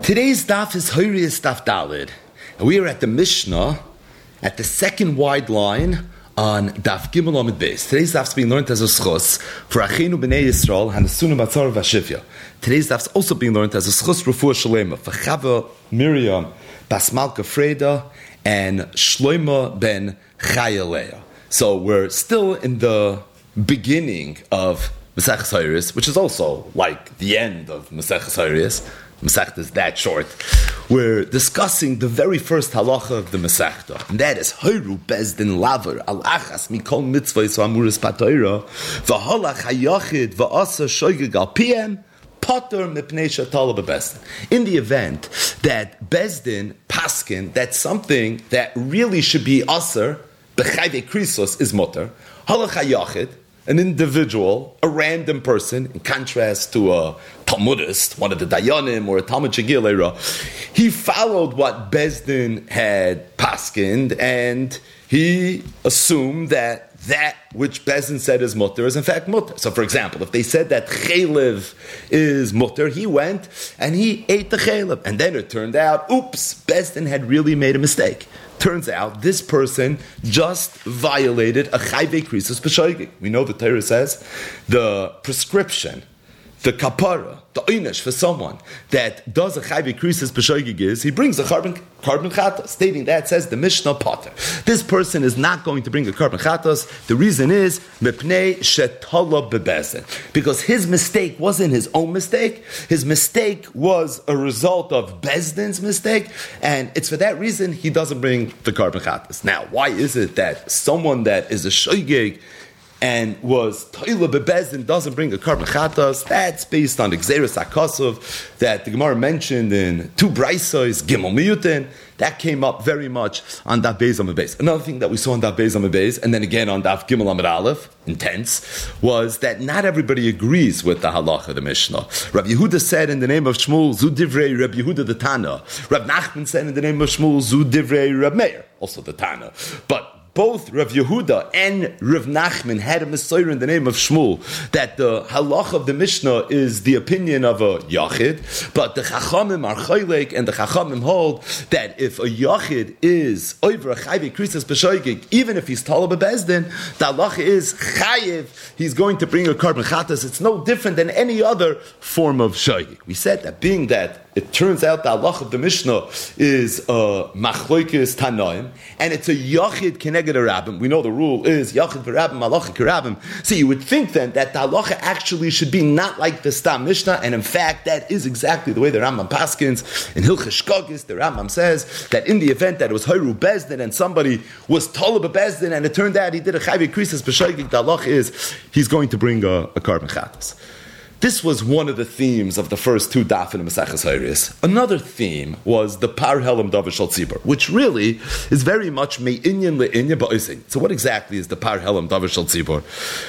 Today's daf is Hoirius Daf Dalid. We are at the Mishnah, at the second wide line on Daf Gimel Amid Beis. Today's daf is being learned as a schus for Achenu B'nai Yisrael and Asuna Matzar Vashivya. Today's daf is also being learned as a schus Refuah Shalema for Chava Miriam Bas Malka Freda and Shloima ben Chayaleah. So we're still in the beginning of Maseches Hoirius, which is also like the end of Maseches Hoirius. Masechta is that short. We're discussing the very first halacha of the Masechta, and that is Hoiru Bezdin Laver Al Achas Mikol Mitzvahs Amuris Patoira V'Halach Hayachid V'Asa Shoygig Al PM Potter Mipnei Shatala Bezdin. In the event that Bezdin Paskin, that's something that really should be Aser B'Chayve Krisos is Mutter. Halach Hayachid, an individual, a random person, in contrast to a Talmudist, one of the Dayanim or a Talmud Shegilera, he followed what Bezdin had paskind, and he assumed that which Bezdin said is mutter is in fact mutter. So, for example, if they said that chaylev is mutter, he went and he ate the chaylev, and then it turned out, oops, Bezdin had really made a mistake. Turns out this person just violated a chayvei krisus b'shoigig. We know the Torah says the prescription, the kapara, the oynesh for someone that does a chayvei krisus b'shoigig is he brings a carbon chata. Stating that says the Mishnah Potter. This person is not going to bring a carbon chatas. The reason is mipnei shetala bebezdin, because his mistake wasn't his own mistake. His mistake was a result of Bezdin's mistake, and it's for that reason he doesn't bring the carbon chatas. Now, why is it that someone that is a shoygig and was toila bebezdin doesn't bring a carbon chatas? That's based on the Gzeres HaKosov that the Gemara mentioned in two braisos, Gimel Miyutin. That came up very much on Daf Beis Amud Beis. Another thing that we saw on Daf Beis Amud Beis, and then again on Daf Gimel Amud Aleph, intense, was that not everybody agrees with the halacha of the Mishnah. Rabbi Yehuda said in the name of Shmuel, Zu Divrei Rabbi Yehuda the Tana. Rabbi Nachman said in the name of Shmuel, Zu Divrei Rabbi Meir, also the Tana. But both Rav Yehuda and Rav Nachman had a Messiah in the name of Shmuel that the halach of the Mishnah is the opinion of a Yachid, but the Chachamim are Chaylek, and the Chachamim hold that if a Yachid is over a Chayvei Krisus B'shoigig, even if he's Talab Bezdin, the halach is Chayiv, he's going to bring a carbon chatas. It's no different than any other form of Shoigig. We said that being that it turns out the halach of the Mishnah is a Machloikis Tanoim, and it's a Yachid Keneged a Rabbim. We know the rule is Yachid v'Rabbim, Malacha k'Rabbim. So you would think then that the halacha actually should be not like the Stam Mishnah, and in fact that is exactly the way the Rambam paskins. In Hilchos Shkogis, the Rambam says that in the event that it was Hoiru Bezdin and somebody was Tolab Bezdin and it turned out he did a Chayvei Krisus B'shoigig, the halacha is he's going to bring a carbon chatas. This was one of the themes of the first two daf in the Maseches Hoirius. Another theme was the Par Helam Davar Shal Tzibur, which really is very much me'inyan le'inyan ba'osin. So what exactly is the Par Helam Davar Shal Tzibur?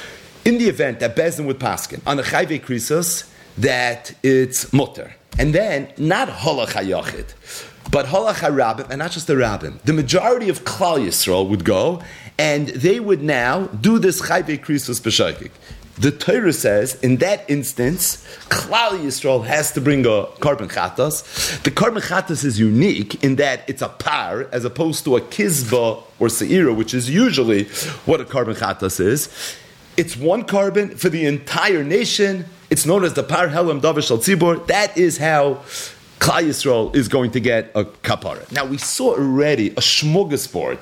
In the event that Bezdin would paskin on a Chayvei Krisus, that it's mutter, and then not halach hayachid, but halach harabim, and not just the rabbim. The majority of Klal Yisrael would go, and they would now do this Chayvei Krisus b'shoigig. The Torah says, in that instance, Klal Yisrael has to bring a carbon chatas. The carbon chatas is unique in that it's a par, as opposed to a kizba or seira, which is usually what a carbon chatas is. It's one carbon for the entire nation. It's known as the Par Helam Davar Shal Tzibur. That is how Klal Yisrael is going to get a kapara. Now, we saw already a smorgasbord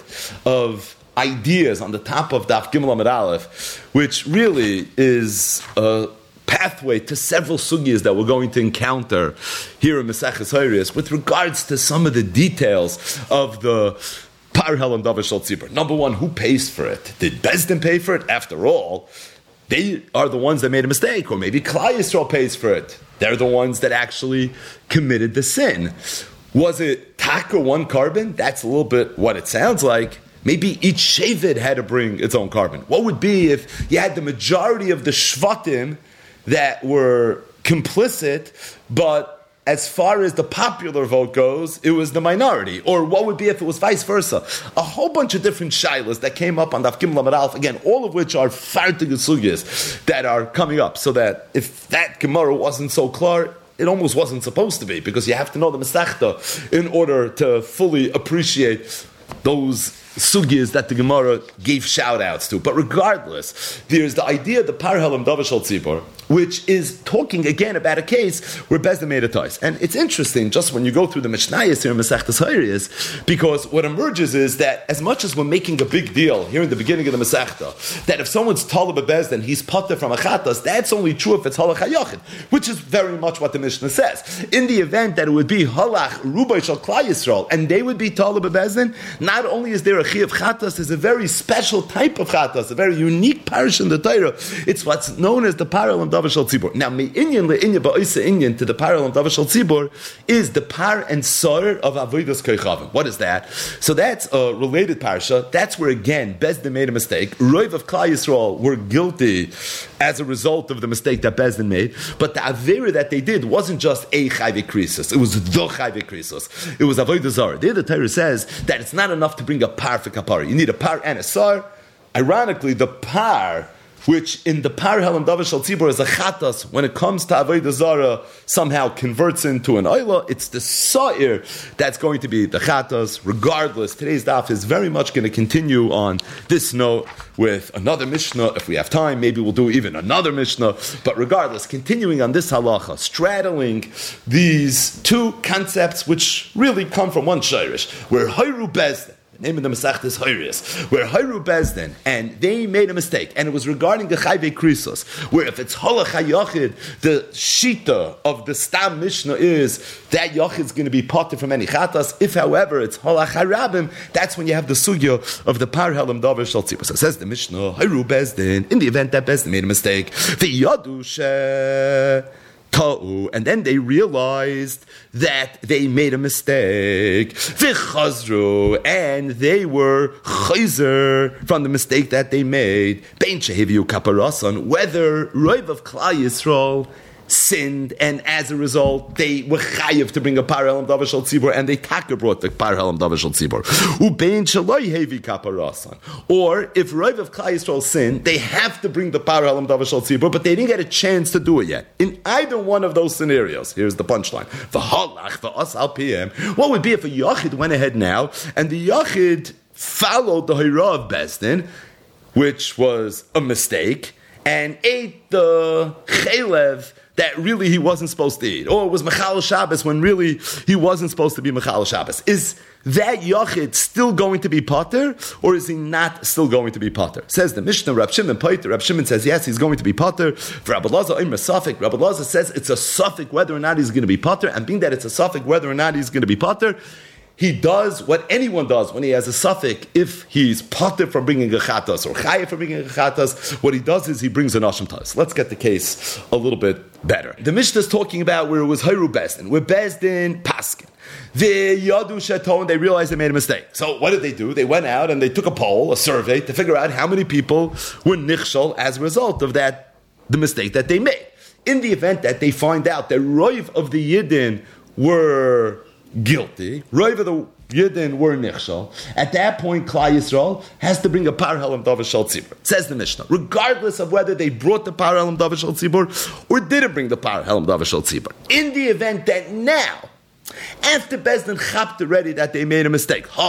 of ideas on the top of Daf Gimel Amud Aleph, which really is a pathway to several sugyas that we're going to encounter here in Maseches Hoirius with regards to some of the details of the Par Helam Davar Shal Tzibur. Number one, who pays for it? Did Bezdin pay for it? After all, they are the ones that made a mistake, or maybe Klal Yisrael pays for it. They're the ones that actually committed the sin. Was it taka one carbon? That's a little bit what it sounds like. Maybe each Shevet had to bring its own carbon. What would be if you had the majority of the Shvatim that were complicit, but as far as the popular vote goes, it was the minority? Or what would be if it was vice versa? A whole bunch of different shilas that came up on Daf Gimel Amud Aleph, again, all of which are fartig sugyas that are coming up, so that if that Gemara wasn't so clear, it almost wasn't supposed to be, because you have to know the Masechta in order to fully appreciate those sugyas that the Gemara gave shout-outs to. But regardless, there's the idea of the Parhelam Davashal Tzibor, which is talking again about a case where Bezdin made a tois. And it's interesting, just when you go through the Mishnayos here in Masechtas Hayriyos, because what emerges is that as much as we're making a big deal here in the beginning of the Masechta, that if someone's Talib Bezdin, he's potter from a Chatas, that's only true if it's Halach HaYachid, which is very much what the Mishnah says. In the event that it would be Halach Rubai Shal Klal Yisrael, and they would be Talib Bezdin, not only is there a Chi of Chatas, there's a very special type of Chatas, a very unique parish in the Torah. It's what's known as the Parhelam Davashal Tzibor. Now, me'inyan le'inyan ba'isa inyan to the Parhelam Davashal Tzibor is the par and sar of Avodas Koichavim. What is that? So that's a related parasha. That's where, again, Bezdin made a mistake. Roiv of Klal Yisrael were guilty as a result of the mistake that Bezdin made. But the Avera that they did wasn't just a Chayve Krisos. It was the Chayve Krisos. It was Avodah Zarah. There the Torah says that it's not enough to bring a par for kapara. You need a par and a sar. Ironically, the par, which in the Parhelam Davashal Tzibor is a chatas, when it comes to Avodah Zarah, somehow converts into an oila. It's the sa'ir that's going to be the chatas. Regardless, today's daf is very much going to continue on this note with another Mishnah. If we have time, maybe we'll do even another Mishnah. But regardless, continuing on this halacha, straddling these two concepts, which really come from one shirish, where Hayru Bezdin, the name of the Masechta is Hayriyos, where Hayru Bezdin, and they made a mistake, and it was regarding the Chayve Krisos, where if it's Halach HaYachid, the Shita of the Stam Mishnah is that Yachid is going to be potter from any Chatas. If, however, it's Halach HaRabim, that's when you have the Sugya of the Parhelam Davashal Tzibor. So says the Mishnah, Hayru Bezdin, in the event that Bezdin made a mistake, V'yadu Ta'u, and then they realized that they made a mistake. V'chazru, and they were chayzer from the mistake that they made. Bein sheheviu kaparasan, whether Roiv of Klal Yisrael sinned, and as a result, they were chayiv to bring a Parhelam Davashal Tzibor, and they taka brought the Parhelam Davashal Tzibor. Ubein shaloi hevi kaparasan. Or, if Roiv of Klal Yisrael sinned, they have to bring the Parhelam Davashal Tzibor, but they didn't get a chance to do it yet. In either one of those scenarios, here's the punchline. V'halach v'as al pm. What would be if a Yachid went ahead now, and the Yachid followed the Hayra of Bezdin, which was a mistake, and ate the chelev that really he wasn't supposed to eat, or it was Mechal Shabbos when really he wasn't supposed to be Mechal Shabbos. Is that Yachid still going to be Potter, or is he not still going to be Potter? Says the Mishnah, Rab Shimon Potter. Rab Shimon says yes, he's going to be Potter. For Rabbi Lazar, Imra Safik. Rabbi Lazar says it's a Safik whether or not he's going to be Potter, and being that it's a Safik whether or not he's going to be Potter, he does what anyone does when he has a suffix. If he's potter from bringing a chatas or chayiv from bringing a chatas, what he does is he brings an asham tas. Let's get the case a little bit better. The Mishnah is talking about where it was Hayru Bezdin, where Bezdin paskin. The Yadu Sheton, they realized they made a mistake. So what did they do? They went out and they took a poll, a survey, to figure out how many people were nichshol as a result of that, the mistake that they made. In the event that they find out that Roiv of the Yidden were guilty, Roiv of the Yidden were nichshal, at that point Klal Yisrael has to bring a Parhelam Davashal Tzibor. Says the Mishnah, regardless of whether they brought the Parhelam Davashal Tzibor or didn't bring the Parhelam Davashal Tzibor. In the event that now, after Bezdin chapped already that they made a mistake, if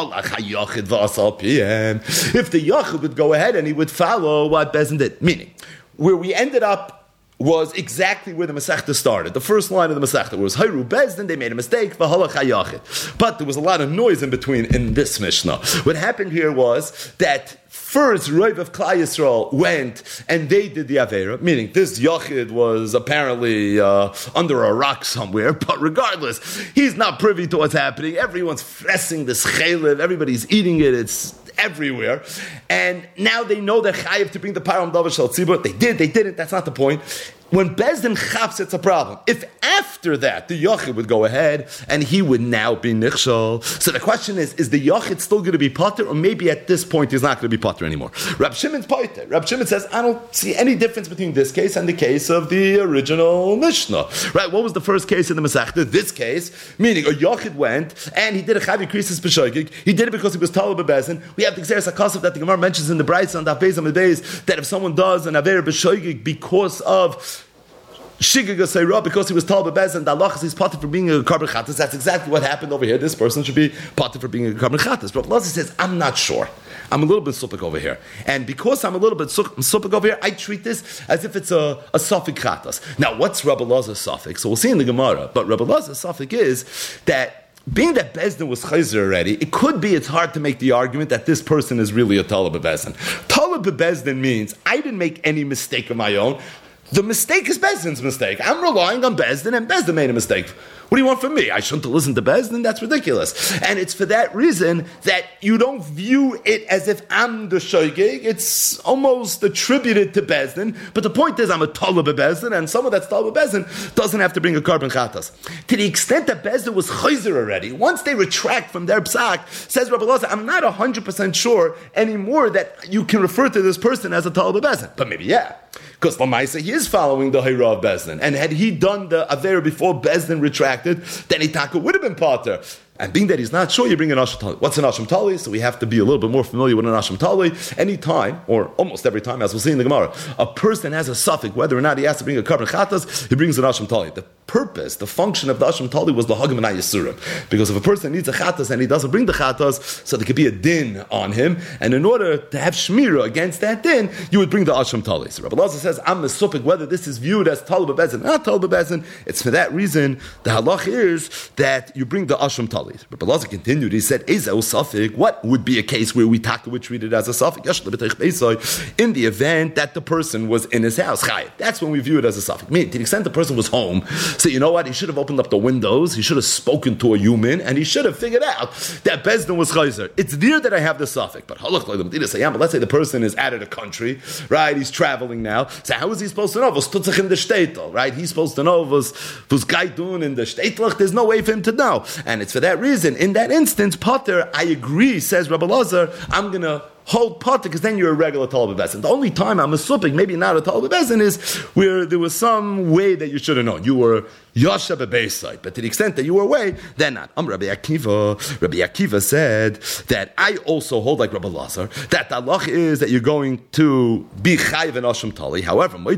the Yachid would go ahead and he would follow what Bezdin did, meaning where we ended up was exactly where the Masechta started. The first line of the Masechta was Hayru Bezdin, they made a mistake, v'halach hayachid. But there was a lot of noise in between in this Mishnah. What happened here was that first Roiv of Klal Yisrael went and they did the Avera, meaning this Yachid was apparently under a rock somewhere, but regardless, he's not privy to what's happening. Everyone's fressing this chaylev, everybody's eating it, it's everywhere, and now they know they're chayiv to bring the Parhelam Davashal Tzibor. They did, they didn't, that's not the point. When Bezdin chaps, it's a problem. If after that the Yachid would go ahead and he would now be nichshal, so the question is the Yachid still going to be potter, or maybe at this point he's not going to be potter anymore? Rab Shimon's potter. Rab Shimon says, I don't see any difference between this case and the case of the original Mishnah. Right? What was the first case in the Masechta? This case, meaning a Yachid went and he did a Chavi Krisis B'Shoigig. He did it because he was Talib Bezdin. We have the Xeris HaKasav that the Gemara mentions in the Brayso on Daf Beis Amud Beis, that if someone does an Aver B'Shoigig because of Shigaga Seira, because he was told by Bezdin, the halachas he's patur for being a carbon chatas. That's exactly what happened over here. This person should be patur for being a carbon chatas. But Lazi says, I'm not sure. I'm a little bit supik over here. And because I'm a little bit supik over here, I treat this as if it's a suffik chatas. Now, what's Rabbi Lazar's suffik? So we'll see in the Gemara. But Rabbi Lazar's suffik is that being that Bezdin was chayzer already, it could be it's hard to make the argument that this person is really a Talib Bezdin. Talib Bezdin means I didn't make any mistake of my own. The mistake is Bezdin's mistake. I'm relying on Bezdin, and Bezdin made a mistake. What do you want from me? I shouldn't listen to Bezdin? That's ridiculous. And it's for that reason that you don't view it as if I'm the shoygig. It's almost attributed to Bezdin. But the point is, I'm a Talib Bezdin, and someone that's Talib Bezdin doesn't have to bring a carbon chatas. To the extent that Bezdin was chayzer already, once they retract from their psak, says Rabbi Lazar, I'm not 100% sure anymore that you can refer to this person as a Talib Bezdin. But maybe, yeah. Because Lamaisa, he is following the Hayra of Bezdin. And had he done the Aver before Bezdin retracted, then Itaka would have been Potter. And being that he's not sure, you bring an Asham Tali. What's an Asham Tali? So we have to be a little bit more familiar with an Asham Tali. Any time, or almost every time, as we'll see in the Gemara, a person has a suffix, whether or not he has to bring a carbon chatas, he brings an Asham Tali. The purpose, the function of the Asham Tali was the Hagam and Yisurim. Because if a person needs a chatas and he doesn't bring the chatas, so there could be a din on him. And in order to have shmira against that din, you would bring the Asham Tali. So Rabbi Lazar says, I'm a suffix, whether this is viewed as Talib Bezin, not Talib Bezin, it's for that reason, the halach is that you bring the Asham Tali. Rabbi Lazar continued, he said, what would be a case where we would treat it as a suffix? In the event that the person was in his house, that's when we view it as a suffix. Meaning, to the extent the person was home, so you know what, he should have opened up the windows, he should have spoken to a human, and he should have figured out that Bezdin was chayzer. It's there that I have the suffix, but let's say the person is out of the country, right, he's traveling now, so how is he supposed to know? Right, he's supposed to know was gaitun in the shtetl. There's no way for him to know, and it's for that reason. In that instance, Potter, I agree, says Rabbi Lazar, I'm going to hold Potter, because then you're a regular Talib Bezin. The only time I'm a supik, maybe not a Talib Bezin, is where there was some way that you should have known. You were Yasha Bebeisai, but to the extent that you were away, then not. Rabbi Akiva said that I also hold like Rabbi Lazar, that the halach is that you're going to be Chayiv and Asham Tali. However, I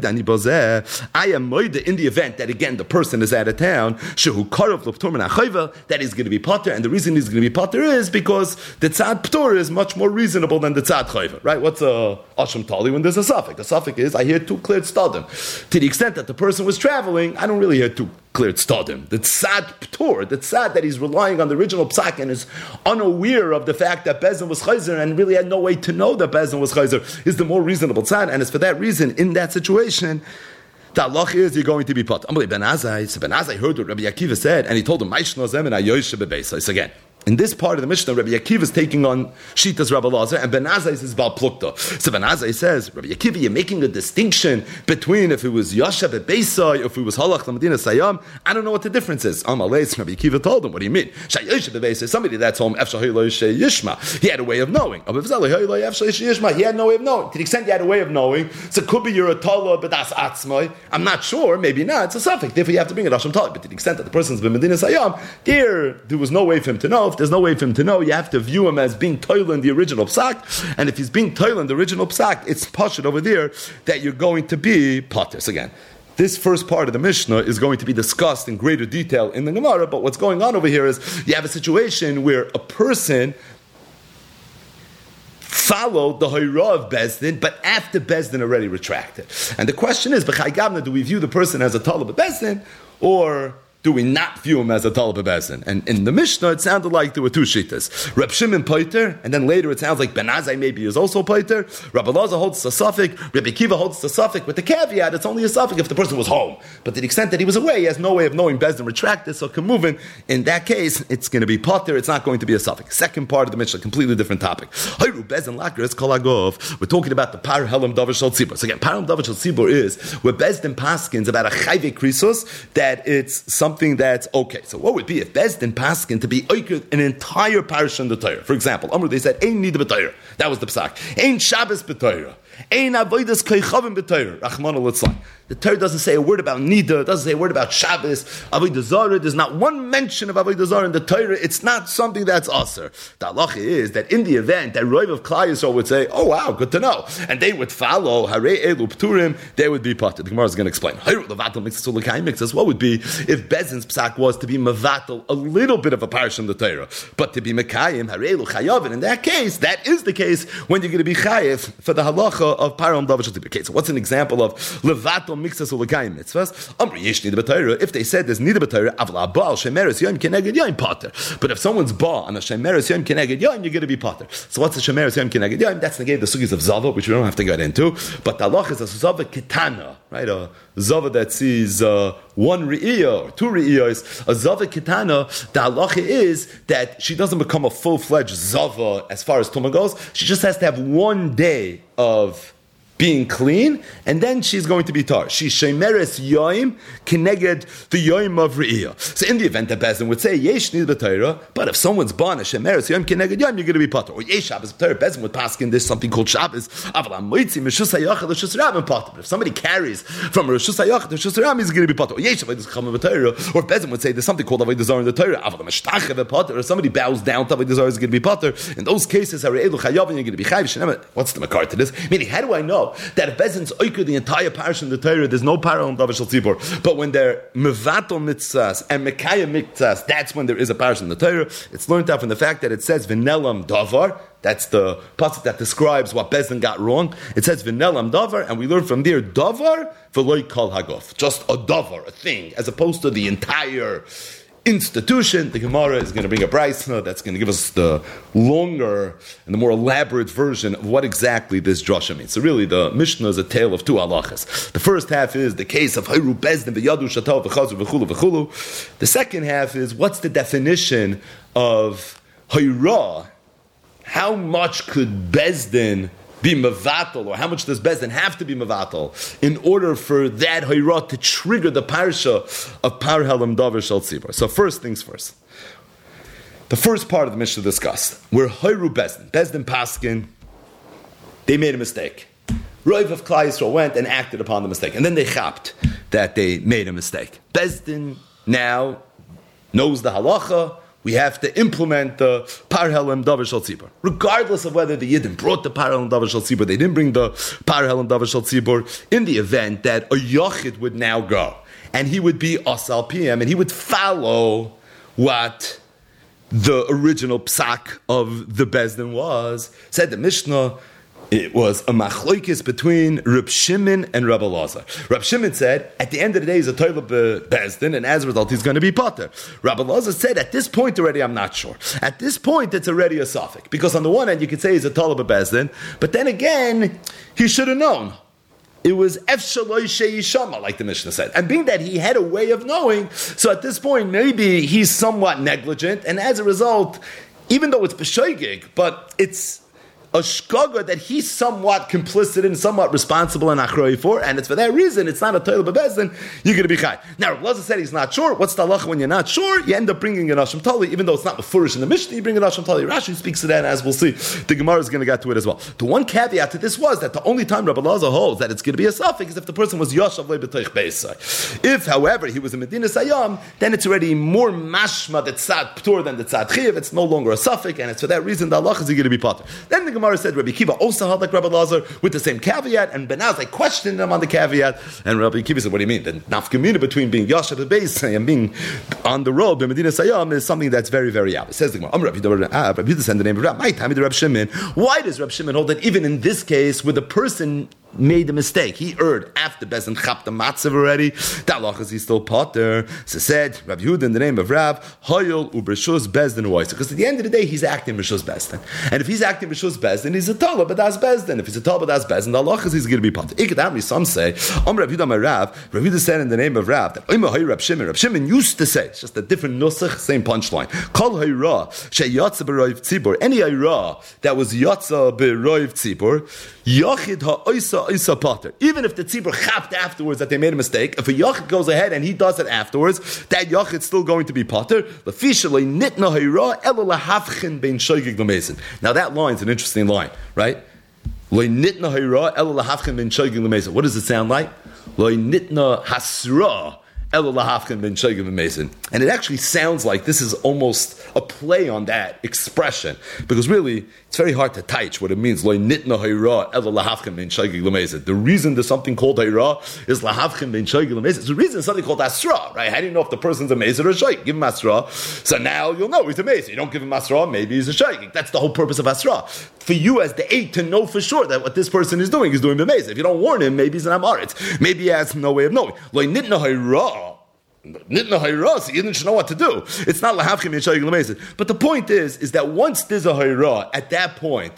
am Moida in the event that again the person is out of town, Shehu Karov Loptorman Achayva, that is going to be Potter, and the reason he's going to be Potter is because the Tzad Ptor is much more reasonable than the Tzad Chayva. Right? What's a Asham Tali when there's a suffix? A suffix is I hear two cleared stadim. To the extent that the person was traveling, I don't really hear two cleared stadim. The tzad ptur, the tzad that he's relying on the original psak and is unaware of the fact that Bezdin was chayzer and really had no way to know that Bezdin was chayzer, is the more reasonable tzad, and it's for that reason, in that situation, the halach is you're going to be pot. Ben Azai heard what Rabbi Akiva said, and he told him, again, in this part of the Mishnah, Rabbi Akiva is taking on Shitas Rabbi Lazar, and Ben Azai is Bal Plukta. So Ben Azai says, Rabbi Akiva, you're making a distinction between if it was Yasha Bebeisai, if it was Halach Lamadina Sayam. I don't know what the difference is. Amalei, Rabbi Akiva told him, what do you mean? Somebody that's home, he had a way of knowing. He had no way of knowing. To the extent he had a way of knowing, so it could be you're a Tala, but that's Atzmai. I'm not sure, maybe not. It's a suffix. Therefore, you have to bring it Asham Tali. But to the extent that the person's been Medina Sayam, there was no way for him to know. If there's no way for him to know, you have to view him as being toil in the original psak, and if he's being toil in the original psak, it's pashut over there that you're going to be pater. So again, this first part of the Mishnah is going to be discussed in greater detail in the Gemara, but what's going on over here is you have a situation where a person followed the Hayra of Bezdin, but after Bezdin already retracted. And the question is, B'chai Gavna, do we view the person as a Talib of Bezdin, or do we not view him as a Talib Bezdin? And in the Mishnah, it sounded like there were two shittas. Reb Shimon Poiter, and then later it sounds like Ben Azai maybe is also Poiter. Rabbi Lazar holds the suffix, Rabbi Akiva holds the suffix, with the caveat, it's only a suffix if the person was home. But to the extent that he was away, he has no way of knowing Bezdin retracted, so Kamuvin, in that case, it's going to be Poiter, it's not going to be a suffix. Second part of the Mishnah, completely different topic. Hayru Bezdin Lakris Kol Agov. We're talking about the Par Helam Davar Shal Tzibur. So again, Par Helam Davar Shal Tzibur is where Bezdin Paskins about a Chayve Krisos, that it's something that's okay. So what would be if Bezdin Paskin to be an entire parish in the Torah? For example, Amr, they said, Ein Nida B'Torah. That was the psak. Ein Shabbos B'Torah. Ein avodas koichavim b'Torah. Rachmana litzlan. The Torah doesn't say a word about Nida, it doesn't say a word about Shabbos, Avodah Zarah. There's not one mention of Avodah Zarah in the Torah. It's not something that's aser. The halacha is that in the event that Roiv of Klal Yisrael would say, oh wow, good to know, and they would follow Harei Elu Pturim, they would be patur. The Gemara is going to explain. What would be if Bezin's psak was to be mevatel a little bit of a parish in the Torah, but to be mekayim Harei Elu Chayavin? In that case, that is the case when you're going to be chayiv for the halacha of param davar shel tzibur. Okay, so what's an example of levatel mixas ulekayim mitzvahs? If they said there's nida b'Torah, avla baal shemeres yom keneged yom pater. But if someone's ba on a shemeres yom keneged yom, you're going to be pater. So what's the shemeres yom keneged yom? That's the sugis of zava, which we don't have to get into. But the halach is a zava ketana, right? A zava that sees one re'iyah or two re'iyahs. A zava ketana. The halach is that she doesn't become a full-fledged zava as far as tumah goes. She just has to have one day of being clean, and then she's going to be tar. She's shemeres yoim keneged the yoim of re'iyah. So in the event that Bezdin would say yesh nid b'Torah, but if someone's born a shemeres yoim keneged yoim, you're going to be patur. Or yesh Shabbos b'Torah, Bezdin would pass in this something called Shabbos. Aval amoitzi mishus hayachad l'shus rabim patur. But if somebody carries from rishus hayachad to rishus rabim, he's going to be patur. Or yesh avodas chama b'Torah, or Bezdin would say there's something called avodas zarah in the Torah. Aval amashtachev patur, or somebody bows down to avodas zarah is going to be patur. In those cases, harei elu chayavin, you're going to be chayiv. What's the makar to this? Meaning, how do I know that if Bezin's oikud the entire parish in the Torah, there's no parallel in davar shel tzibur? But when they're mevatel mitzvahs and mekayim mitzvahs, that's when there is a parish in the Torah. It's learned out from the fact that it says v'nelam davar. That's the pasuk that describes what Bezdin got wrong. It says v'nelam davar, and we learn from there davar v'loy kol haguf, just a davar, a thing, as opposed to the entire institution. The Gemara is going to bring a brayso that's going to give us the longer and the more elaborate version of what exactly this drasha means. So really, the Mishnah is a tale of two halachas. The first half is the case of Hayru Bezdin v'yadu shatav v'chazur v'chulu v'chulu. The second half is what's the definition of Hayra? How much could Bezdin be mevatel, or how much does Bezdin have to be mevatel in order for that hayrat to trigger the parsha of par helam davar shel tzibur? So first things first. The first part of the Mishnah discussed, where hayru Bezdin paskin, they made a mistake. Roiv of Klal Yisrael went and acted upon the mistake, and then they chapped that they made a mistake. Bezdin now knows the halacha. We have to implement the par helam davar shel tzibur, regardless of whether the Yidden brought the par helam davar shel tzibur, they didn't bring the par helam davar shel tzibur. In the event that a yochid would now go, and he would be asal pm, and he would follow what the original psak of the Bezdin was, said the Mishnah, it was a machlokes between Reb Shimon and Reb Elazar. Reb Shimon said, at the end of the day, he's a toilet Bezdin, and as a result, he's going to be pater. Reb Elazar said, at this point already, I'm not sure. At this point, it's already a suffix. Because on the one hand, you could say he's a toilet Bezdin, but then again, he should have known. It was Efshaloi Sheishama, like the Mishnah said. And being that he had a way of knowing, so at this point, maybe he's somewhat negligent, and as a result, even though it's B'shoigig, but it's a shkaga that he's somewhat complicit in, somewhat responsible and achroi for, and it's for that reason it's not a toil bebezdin, you're going to be chai. Now, Rav Elazar said he's not sure. What's the halacha when you're not sure? You end up bringing an Asham Tali, even though it's not mefurish in the Mishnah, you bring an Asham Tali. Rashi speaks to that, and as we'll see, the Gemara is going to get to it as well. The one caveat to this was that the only time Rav Elazar holds that it's going to be a suffix is if the person was Yoshav Le B'Teich Beisai. If, however, he was a Medina Sayam, then it's already more mashma that tzad ptur than the tzad chiv. It's no longer a suffix, and it's for that reason the halacha is going to be pater. Then the Gemara said Rabbi Kiva also held like Rabbi Elazar with the same caveat, and Benaz questioned him on the caveat, and Rabbi Kiva said, what do you mean? The nafkamina between being Yashav and Beisai and being on the road by Medina Sayam is something that's very, very obvious. Says the Gemara, Rabbi Yehuda said the name of Rabbi. My time, the Rabbi Shimon. Why does Rabbi Shimon hold that even in this case, where the person made a mistake, he erred after Bezdin chapped the matzav already, that halach is he still potter? So said Rabbi Yehuda in the name of Rav, Hoyol u'breshus Bezdin oisa. Because at the end of the day, he's acting b'shus Bezdin, and if he's acting b'shus Bezdin, he's a talba b'das Bezdin. If he's a talba b'das Bezdin, the halach is he's going to be potter. Ikadamri, some say, Rabbi Yehuda my Rav. Rabbi Yehuda said in the name of Rav that Rabbi Shimon used to say, it's just a different nusach, same punchline. Kol hayra sheyatza b'roiv tzibur. Any hayra that was yatza b'roiv tzibur, yachid ha'oisa oisa pater. Even if the tzibur chapped afterwards that they made a mistake, if a yachid goes ahead and he does it afterwards, that yachid's still going to be pater. Now that line's an interesting line, right? Lo nitna hayra ela lahafchen ben shoygig lemesa. What does it sound like? Lo nitna hasra ela lahafchen ben shoygig lemesa. And it actually sounds like this is almost a play on that expression, because really it's very hard to teach what it means. Lo nitna hayra ela lahafchen ben shoygig lemesa. The reason there's something called hayra is lahafchen ben shoygig lemesa. It's the reason there's something called asra, right? How do you know if the person's a mesa or a shoygig? Give him asra, so now you'll know he's a mesa. You don't give him asra, maybe he's a shoygig. That's the whole purpose of asra. For you as the aid to know for sure that what this person is doing the mesa. If you don't warn him, maybe he's an amaretz. Maybe he has no way of knowing. Lo nitna hayra. Nitna hayra, so you didn't know what to do. It's not lahavchim yeshayig lemesa. But the point is that once there's a hayra, at that point,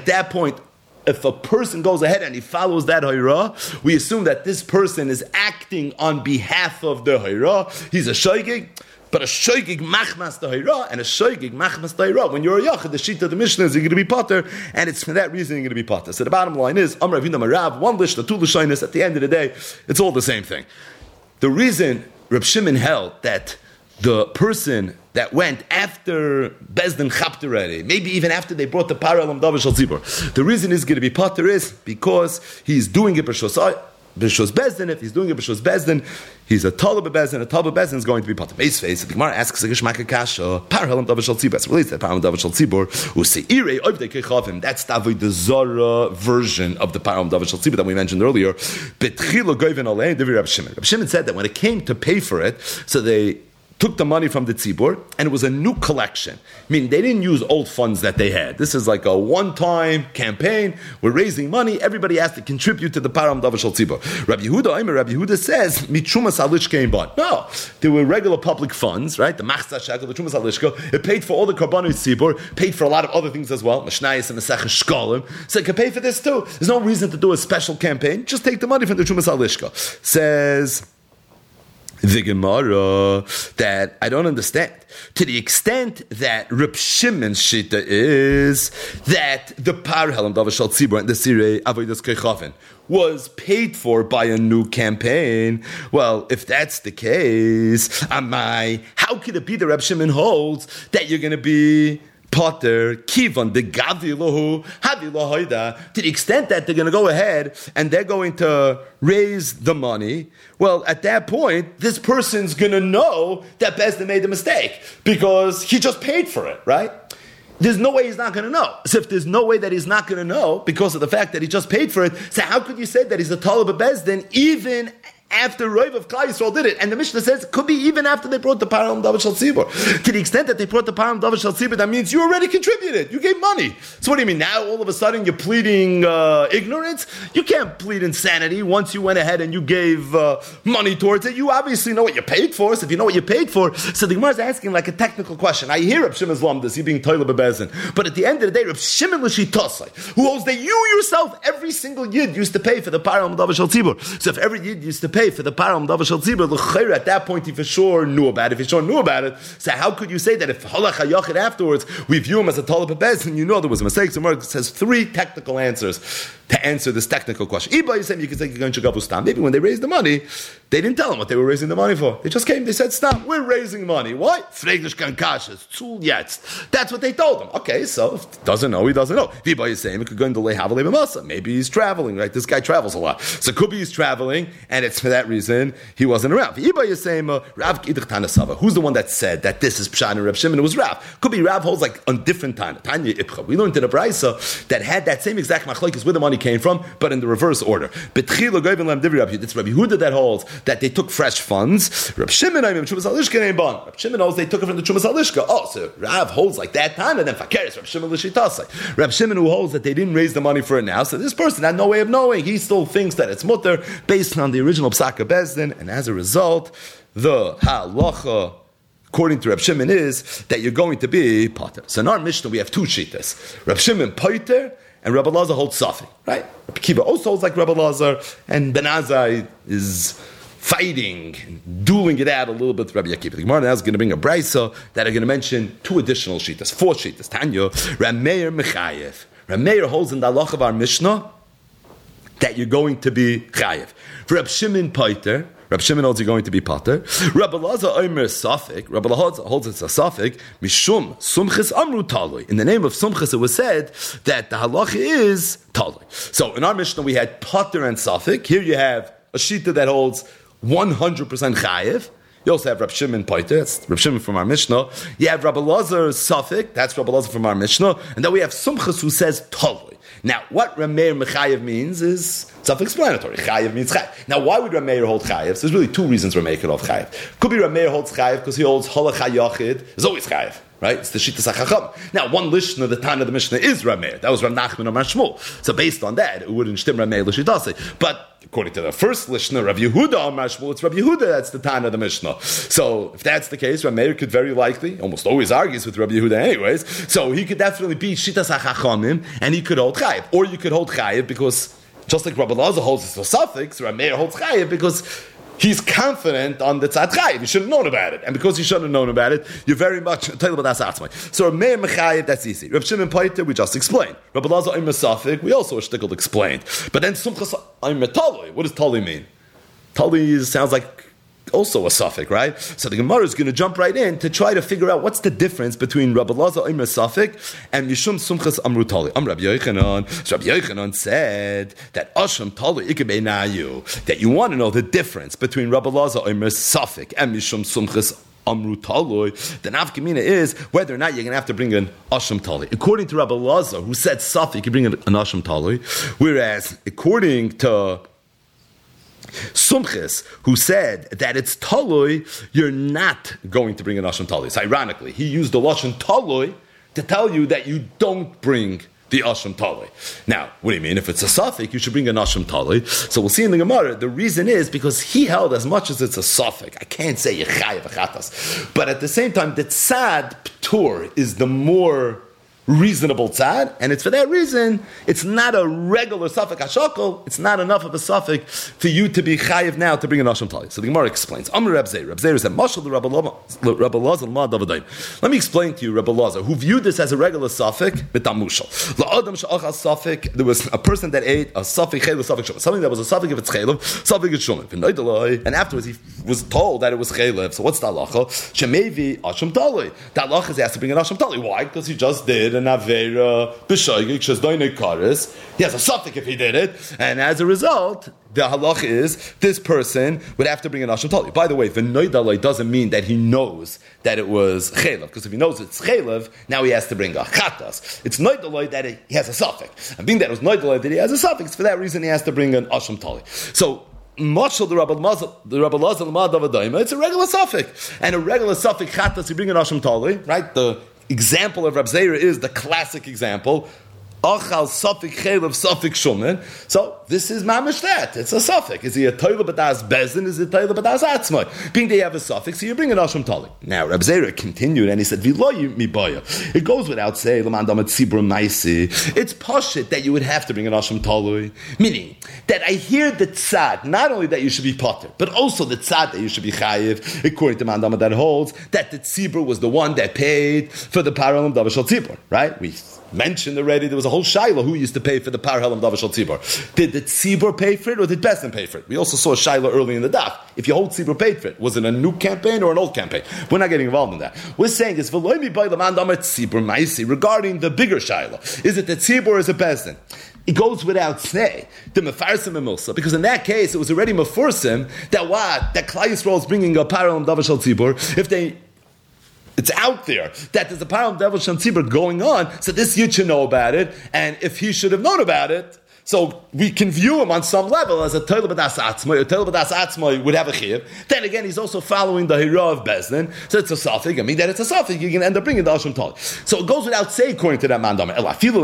if a person goes ahead and he follows that hayra, we assume that this person is acting on behalf of the hayra. He's a shaygig. But a shoygig machmas tahira and a shoygig machmas tahira. When you're a yachid, the sheet of the Mishnah is you're going to be potter, and it's for that reason you're going to be potter. So the bottom line is, Amar Avinu Marav, one lish, the two lishonis. At the end of the day, it's all the same thing. The reason Reb Shimon held that the person that went after Bezdin chapped already, maybe even after they brought the Parah Lam Davar Shal Tzibur, the reason he's going to be potter is because he's doing it B'Shos Bezdin. If he's doing it B'Shos Bezdin, he's a Talib Bezdin. A Talib Bezdin is going to be potter. Base face. The Gemara asks a Geshmak Kasha. Parah Lam Davar Shal Tzibur. It's related to Parah Lam Davar Shal Tzibur. Useirei Oivdei Kechavim. That's the Avodah Zarah version of the Parah Lam Davar Shal Tzibur that we mentioned earlier. Betchila Goyven Alein Devi Reb Shimon. Reb Shimon said that when it came to pay for it, so they took the money from the tzibur, and it was a new collection. I mean, they didn't use old funds that they had. This is like a one-time campaign. We're raising money. Everybody has to contribute to the Param Davar Shal Tzibur. Rabbi Yehuda says, Mitrumas Alishka Imban. No, there were regular public funds, right? The Machzah Shekel, the Trumas Alishka. It paid for all the Karbanos Tzibur, paid for a lot of other things as well. Mishnayos and Masechah Shkolim. So it could pay for this too. There's no reason to do a special campaign. Just take the money from the Trumas Alishka. Says the Gemara that I don't understand. To the extent that Reb Shimon's shita is that the Parah Lam Davar Shal Tzibur and the Sirei Avodas Kechavin was paid for by a new campaign. Well, if that's the case, how could it be that Reb Shimon holds that you're going to be Potter, Kivan, the Gavi Lohu, Havi Lohoida, to the extent that they're going to go ahead and they're going to raise the money? Well, at that point, this person's going to know that Bezdin made a mistake because he just paid for it, right? There's no way he's not going to know. So if there's no way that he's not going to know because of the fact that he just paid for it, so how could you say that he's a Talib of Bezdin even after Rav of Klal Yisrael did it? And the Mishnah says it could be even after they brought the Parah Lam Davar Shal Tzibur. To the extent that they brought the Parah Lam Davar Shal Tzibur, that means you already contributed. You gave money. So what do you mean? Now all of a sudden you're pleading ignorance? You can't plead insanity once you went ahead and you gave money towards it. You obviously know what you paid for. So if you know what you paid for, so the Gemara is asking like a technical question. I hear Reb Shimon's Lamdas, he being Toila Bebezin. But at the end of the day, Reb Shimon L'Shitosai, who holds that you yourself, every single Yid used to pay for the Parah Lam Davar Shal Tzibur. So if every Yid used to pay for the Parah Lam Davar Shal Tzibur, at that point he for sure knew about it. If he sure knew about it, so how could you say that if Halach HaYachid afterwards, we view him as a Talib Bebezin, you know there was a mistake? So Gemara says three technical answers to answer this technical question. You can say you're going to Gavustam. Maybe when they raised the money, they didn't tell him what they were raising the money for. They just came, they said, stop, we're raising money. Why? That's what they told him. Okay, so if he doesn't know, he doesn't know. It could go into Lehavalei. Maybe he's traveling, right? This guy travels a lot. So it could be he's traveling, and it's for that reason he wasn't around. Who's the one that said that this is Pshat and Reb Shimon? It was Rav. Could be Rav holds like on different time. We learned in a Braisa that had that same exact machlokes where the money came from, but in the reverse order. It's Rabbi Yehuda that holds that they took fresh funds. Reb Shimon holds they took it from the Trumas Alishka. Oh, so Rav holds like that time, and then Fakeres Reb Shimon L'Shitasai. Reb Shimon who holds that they didn't raise the money for it now, so this person had no way of knowing. He still thinks that it's mutter based on the original Psaka Bezdin, and as a result, the halacha according to Reb Shimon is that you're going to be potter. So in our Mishnah we have two shitas. Reb Shimon potter and Rabbi Lazar holds Safi, right? Rabbi Kiva also holds like Rabbi Lazar, and Ben Azai is fighting, dueling it out a little bit with Rabbi Akiva. The Gemara now is going to bring a brisa that are going to mention two additional shitas, four shitas. Tanya, Rameir Mechayev. Rameir holds in the halach of our Mishnah that you're going to be chayev. For Reb Shimon poiter, Rabbi Shimon holds you're going to be pater. Rabbi Elazar omer safik. Rabbi Elazar holds it's a safik. Mishum sumchis amru talui. In the name of sumchis, it was said that the halacha is talui. So in our Mishnah we had pater and safik. Here you have a shita that holds 100% chayiv. You also have Rabbi Shimon Paiter, that's Rabbi Shimon from our Mishnah. You have Rabbi Elazar Safik, that's Rabbi Elazar from our Mishnah. And then we have Sumchus who says Talui. Now, what Rameir Mechayev means is self-explanatory. Chayev means Chayev. Now, why would Rameir hold Chayev? So there's really two reasons Rameir could hold Chayev. Could be Rameir holds Chayev because he holds Halacha Yachid. There's always Chayev. Right? It's the Shittas HaChacham. Now, one Lishna, the Tana of the Mishnah, is Rameir. That was Rav Nachman Amar Shmuel. So based on that, it wouldn't shtim Rameir L'Shitase. But according to the first Lishna, Rav Yehuda Amar Shmuel, it's Rav Yehuda that's the Tana of the Mishnah. So if that's the case, Rameir could very likely, almost always argues with Rav Yehuda anyways, so he could definitely be Shittas HaChachamim, and he could hold Chayev. Or you could hold Chayev because, just like Rabbi Elazar holds it's a suffix, Rameir holds Chayev because he's confident on the tzad chayiv. He should have known about it. And because he shouldn't have known about it, you're very much tell about that atzmai. So Rameir Mechayev, that's easy. Rav Shimon Paiter, we just explained. Rabbi Elazar Omer Safik, we also shtickled explained. But then Sumchas Omer Talui. What does Talui mean? Talui sounds like also a suffix, right? So the Gemara is going to jump right in to try to figure out what's the difference between Rabbi Elazar Omer Safik and Mishum Sumchas Amru Talui. Rabbi Yochanan. So Rabbi Yochanan said that Asham Talui Ikebei Nayu, that you want to know the difference between Rabbi Elazar Omer Safik and Mishum Sumchas Amru Talui. The nafkamina is whether or not you're going to have to bring an Asham Talui. According to Rabbi Elazar, who said Safik, you bring an Asham Talui, whereas according to Sumchis, who said that it's talui, you're not going to bring an asham talui. So ironically, he used the lashon talui to tell you that you don't bring the asham talui. Now, what do you mean? If it's a suffix, you should bring an asham talui. So we'll see in the Gemara, the reason is because he held as much as it's a suffix. I can't say yechayev achatas. But at the same time, the tzad ptur is the more reasonable tzad, and it's for that reason it's not a regular suffix hashakol. It's not enough of a suffix for you to be chayiv now to bring an asham tali. So the Gemara explains. Amr Reb Zeir. Reb Zeir said, "Mashal the Rabbi Elazar l'mad davadayim." Let me explain to you, Rabbi Elazar, who viewed this as a regular suffix, b'tamushal. La'adam she'achal suffix. There was a person that ate a suffix chaylev, suffix shumen, something that was a suffix if it's chaylev, suffix it's shumen. And afterwards he was told that it was chaylev. So what's the halacha? Shemevi asham tali. That halacha is he has to bring an asham tali. Why? Because he just did an avera b'shoigig shesdoinei kares. He has a suffix if he did it, and as a result, the halach is this person would have to bring an asham tali. By the way, the noidalai doesn't mean that he knows that it was chaylev, because if he knows it's chaylev, now he has to bring a chatas. It's noidalai that he has a suffix, and being that it was noidalai that he has a suffix, for that reason he has to bring an asham tali. So Mashal the Rabbi Elazar l'mad davadayim, it's a regular suffix, and a regular suffix chatas you bring an asham tali, right? The example of Reb Zeir is the classic example. Achal suffix chaylev suffix shumen. So this is mamish that. It's a suffix. Is he a toilet b'das bezin? Is it toilet b'das atzmai? Being that you have a suffix, so you bring an asham tali. Now Reb Zeir continued and he said, "V'lo mi baya." It goes without saying, "L'man damet tzibur maisi." It's pashit that you would have to bring an asham tali. Meaning that I hear the tzad, not only that you should be potter, but also the tzad that you should be chayiv. According to man damet that holds that the tzibur was the one that paid for the paralim davashal tzibur. Right? We mentioned already there was a whole shaila who used to pay for the Par Helam Davashal Tzibur. Did the Tzibur pay for it or did Bezdin pay for it? We also saw a shaila early in the daf. If your whole Tzibur paid for it, was it a new campaign or an old campaign? We're not getting involved in that. We're saying it's Veloimi by the man Damar Tzibur Maisi regarding the bigger shaila. Is it the Tzibur or is it Bezdin? It goes without say, the Mefarsim and Milsa, because in that case it was already Meforsim that what? That Klal Yisrael is bringing a Par Helam Davashal Tzibur. It's out there that there's a Param Devil Shem Tzibur going on, so this Yid should know about it, and if he should have known about it, so we can view him on some level as a Toilet B'das Atzmai. A Toilet B'das Atzmai would have a Chiv. Then again, he's also following the Hira of Bezdin, so it's a Safik. I mean, that it's a Safik, you can end up bringing the Asham Tali. So it goes without saying, according to that Mandama.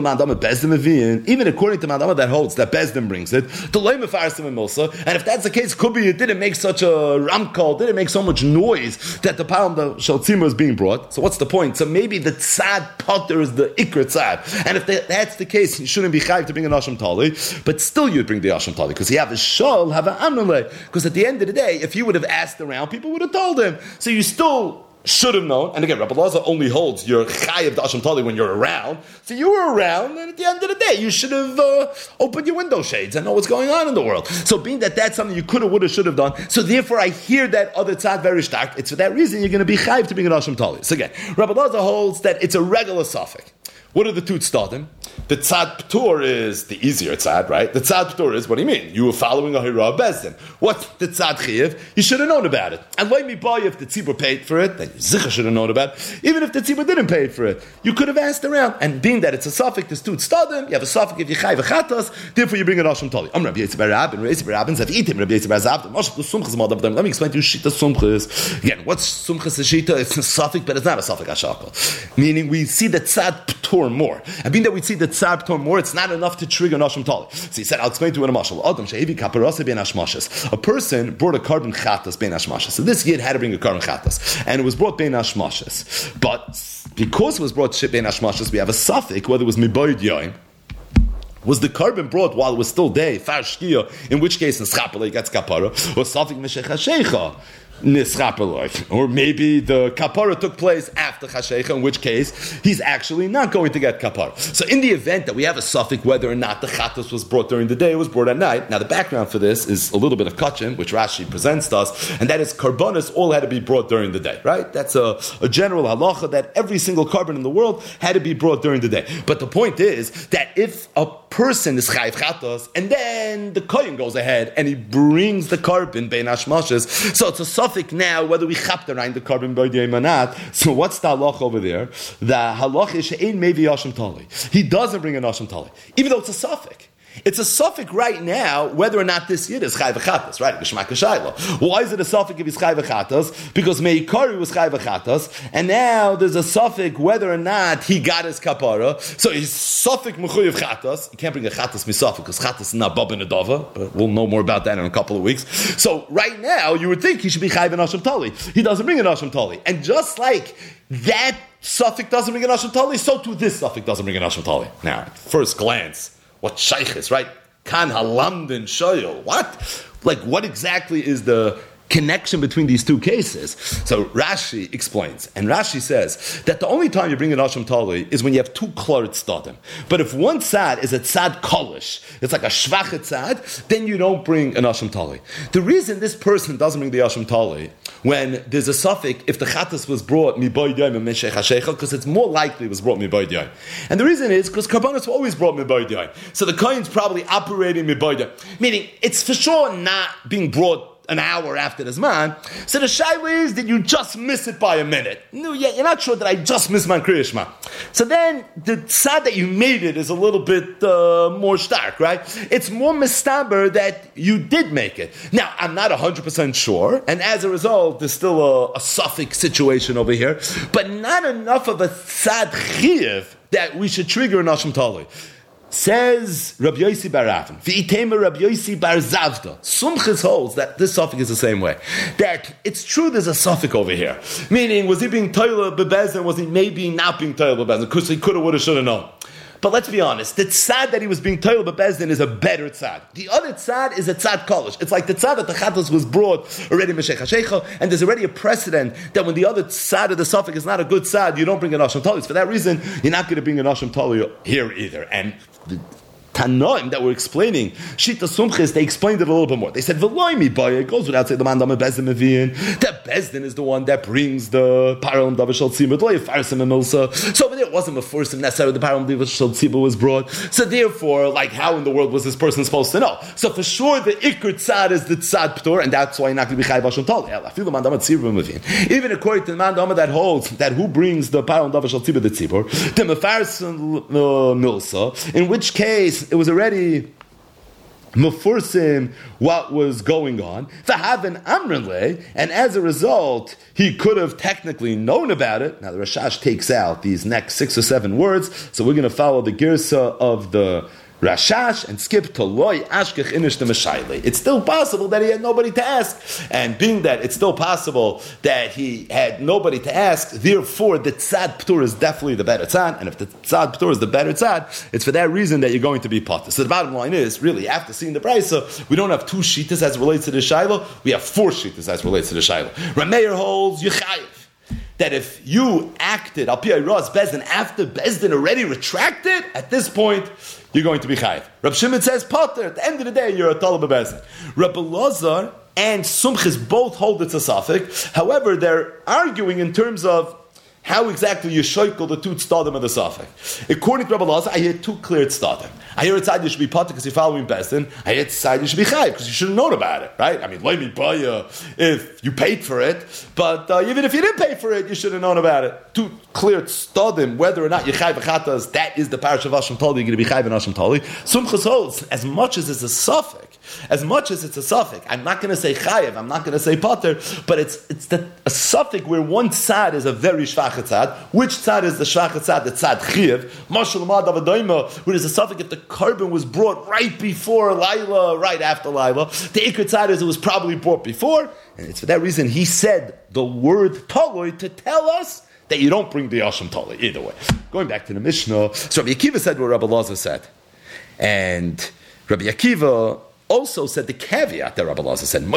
Even according to Mandama that holds that Bezdin brings it, the Leim of Farsim and Milsa, and if that's the case, could be it didn't make such a ramkal, didn't make so much noise that the Param Shaltzima is being brought. So what's the point? So maybe the Tzad Potter is the Ikra Tzad. And if that's the case, you shouldn't be chayiv to bring an Asham Tali. But still you'd bring the Asham Tali, because you have a shol, have an amnule. Because at the end of the day, if you would have asked around, people would have told him. So you still should have known, and again, Rabbi Lazar only holds your chayiv dasham tali when you're around. So you were around, and at the end of the day, you should have opened your window shades and know what's going on in the world. So being that that's something you could have, would have, should have done, so therefore I hear that other tzad very stark. It's for that reason you're going to be chayiv to bring a dasham tali. So again, Rabbi Lazar holds that it's a regular suffix. What are the two tzadim? The tzad p'tur is the easier tzad, right? The tzad p'tur is, what do you mean? You were following a hirah bezdin. What's the tzad chiyev? You should have known about it. And let me buy if the tzibur paid for it, then you zicha should have known about it. Even if the tzibur didn't pay for it, you could have asked around. And being that it's a suffix, there's two tzadim, you have a suffix if you chai v'chatas, therefore you bring an asham tali. Rabbi Yisrael bar Rabin, Rabbi Yisrael Rabin, Zav Itim, Rabbi Yisrael bar Zavdim, Moshe the sumchas madavdim. Let me explain to you shita sumchas. Again, what's sumchas shita? It's a suffix, but it's not a suffix ashakal. Meaning we see the tzad p'tur more. And being that we see the tzad p'tur more, it's not enough to trigger nasham tali. So he said, I'll explain to you in a mashal. Adam she'evi kaparasa ben hashmashas. A person brought a carbon chatas ben hashmashas. So this yid had to bring a carbon chatas, and it was brought ben hashmashas. But because it was brought ben hashmashas, we have a suffix whether it was miboid yoim. Was the carbon brought while it was still day, far shkia, in which case neschapelei gets kapara, or suffix meshecha shecha. Or maybe the kapara took place after chashecha, in which case he's actually not going to get kapara. So in the event that we have a suffix whether or not the chatas was brought during the day, it was brought at night. Now the background for this is a little bit of kachin, which Rashi presents to us, and that is karbonis all had to be brought during the day, right? That's a general halacha that every single carbon in the world had to be brought during the day. But the point is that if a person is chayiv chatas, and then the kohen goes ahead and he brings the carbon bein hashmashas, so it's a suffix now whether we chapter the carbon by the or not. So what's the halach over there? The halach is she'ein mevi yasham tali. He doesn't bring an yasham tali, even though it's a suffix. It's a suffix right now, whether or not this yid is chai v'chatas, right? Why is it a suffix if he's chai v'chatas? Because Meikari was chai v'chatas, and now there's a suffix whether or not he got his kapara. So he's suffix mechuyev chatas. You can't bring a chatas misafik because chatas is not bab in adava, but we'll know more about that in a couple of weeks. So right now, you would think he should be chai v'nasham tali. He doesn't bring an asham tali. And just like that suffix doesn't bring an asham tali, so too this suffix doesn't bring an asham tali. Now, first glance, what shaykh is, right? Kan halamdin shoyel. What? Like, what exactly is the connection between these two cases? So Rashi explains, and Rashi says that the only time you bring an asham tali is when you have two klarit stadim. But if one tzad is a tzad kolish, it's like a shvachet tzad, then you don't bring an asham tali. The reason this person doesn't bring the asham tali when there's a suffix, if the chatas was brought miboid yom and meshech hashecha, because it's more likely it was brought miboid yom. And the reason is because karbonos were always brought miboid yom. So the kohen's probably operating miboid yom. Meaning, it's for sure not being brought an hour after the Zman. So the shaila is, did you just miss it by a minute? No, yeah, you're not sure that I just missed my Kriya Shema. So then, the tzad that you made it is a little bit more stark, right? It's more mistaber that you did make it. Now, I'm not 100% sure, and as a result, there's still a suffix situation over here, but not enough of a tzad chiyuv that we should trigger an asham tali. Says Rabbi Yossi bar Ravin, v'itema Rabbi Yossi bar Zavda. Sumchis holds that this suffix is the same way. That it's true there's a suffix over here. Meaning, was he being toilet bebezdin? Was he maybe not being toilet bebezdin? Because he could have, would have, should have known. But let's be honest, the tzad that he was being toilet bebezdin is a better tzad. The other tzad is a tzad kolish. It's like the tzad that the chatos was brought already meshech hashecha, and there's already a precedent that when the other tzad of the suffix is not a good tzad, you don't bring an asham tali. For that reason, you're not going to bring an asham tali here either. And the Tanoim that we're explaining, Shita Sumchis, they explained it a little bit more. They said, Veloimi Baya, it goes without saying the man Dama Bezdin Mevian. That Bezdin is the one that brings the Param Davashal Tzibah, Loy Farsim and Milsa. So over there, it wasn't a first necessarily the Param Davashal Tzibah was brought. So therefore, like, how in the world was this person supposed to know? So for sure, the Iker Tzad is the Tzad P'tor, and that's why you're not going to be Chai Basham Tali. Even according to the man Dama that holds that who brings the Param Davashal Tzibah, the Tzibor, the Mefarsim Milsa, in which case, it was already mufursim what was going on. V'haven amrele, and as a result, he could have technically known about it. Now the Rashash takes out these next 6 or 7 words, so we're going to follow the girsa of the Rashash and skip to loy ashkech inish the meshayli. It's still possible that he had nobody to ask, and being that it's still possible that he had nobody to ask, therefore the tzad p'tur is definitely the better tzad, and if the tzad p'tur is the better tzad, it's for that reason that you're going to be potter. So the bottom line is, really, after seeing the brisa, we don't have 2 shitas as relates to the shayla, we have 4 shitas as relates to the shayla. Rameir holds Yechayev. that if you acted al pi Ras Bezdin after Bezdin already retracted, at this point you're going to be chayiv. Rab Shimon says Potter. At the end of the day, you're a Talib Bezdin. Rab Elazar and Sumchis both hold it's a suffix. However, they're arguing in terms of how exactly you shoikel the two tzdadim of the suffix. According to Rabbi Elazar, I hear two clear tzdadim. I hear it's side you should be potter because you're following Bezdin. I hear it's side you should be chayiv because you should have known about it, right? I mean, let me buy you if you paid for it, but even if you didn't pay for it, you should have known about it. Two clear tzdadim, whether or not you chayiv v'chatas, that is the parish of Hashem Tali. You're going to be chayiv in Hashem Tali. Sumchus holds as much as it's a suffix. As much as it's a suffix, I'm not going to say chayiv, I'm not going to say potter, but it's a suffix where one tzad is a very shvach tzad. Which tzad is the shvach tzad? The tzad chiv. Mashal mad avadoima, where is a suffix if the carbon was brought right before Laila, right after Laila. The ikar tzad is it was probably brought before, and it's for that reason he said the word taloi to tell us that you don't bring the Hashem Tali. Either way. Going back to the Mishnah, so Rabbi Akiva said what Rabbi Elazar said. And Rabbi Akiva also said the caveat that Rabbi Elazar said,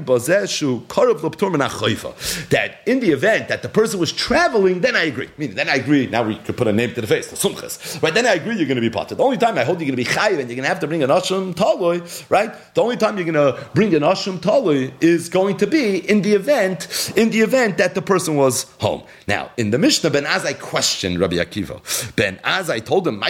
that in the event that the person was traveling, then I agree. Meaning, then I agree, now we could put a name to the face, the sumchas. Right, then I agree you're going to be potter. The only time I hold you're going to be chayiv and you're going to have to bring an asham taloi, right? The only time you're going to bring an asham taloi is going to be in the event that the person was home. Now, in the Mishnah, Ben Azai questioned Rabbi Akiva. Ben Azai told him,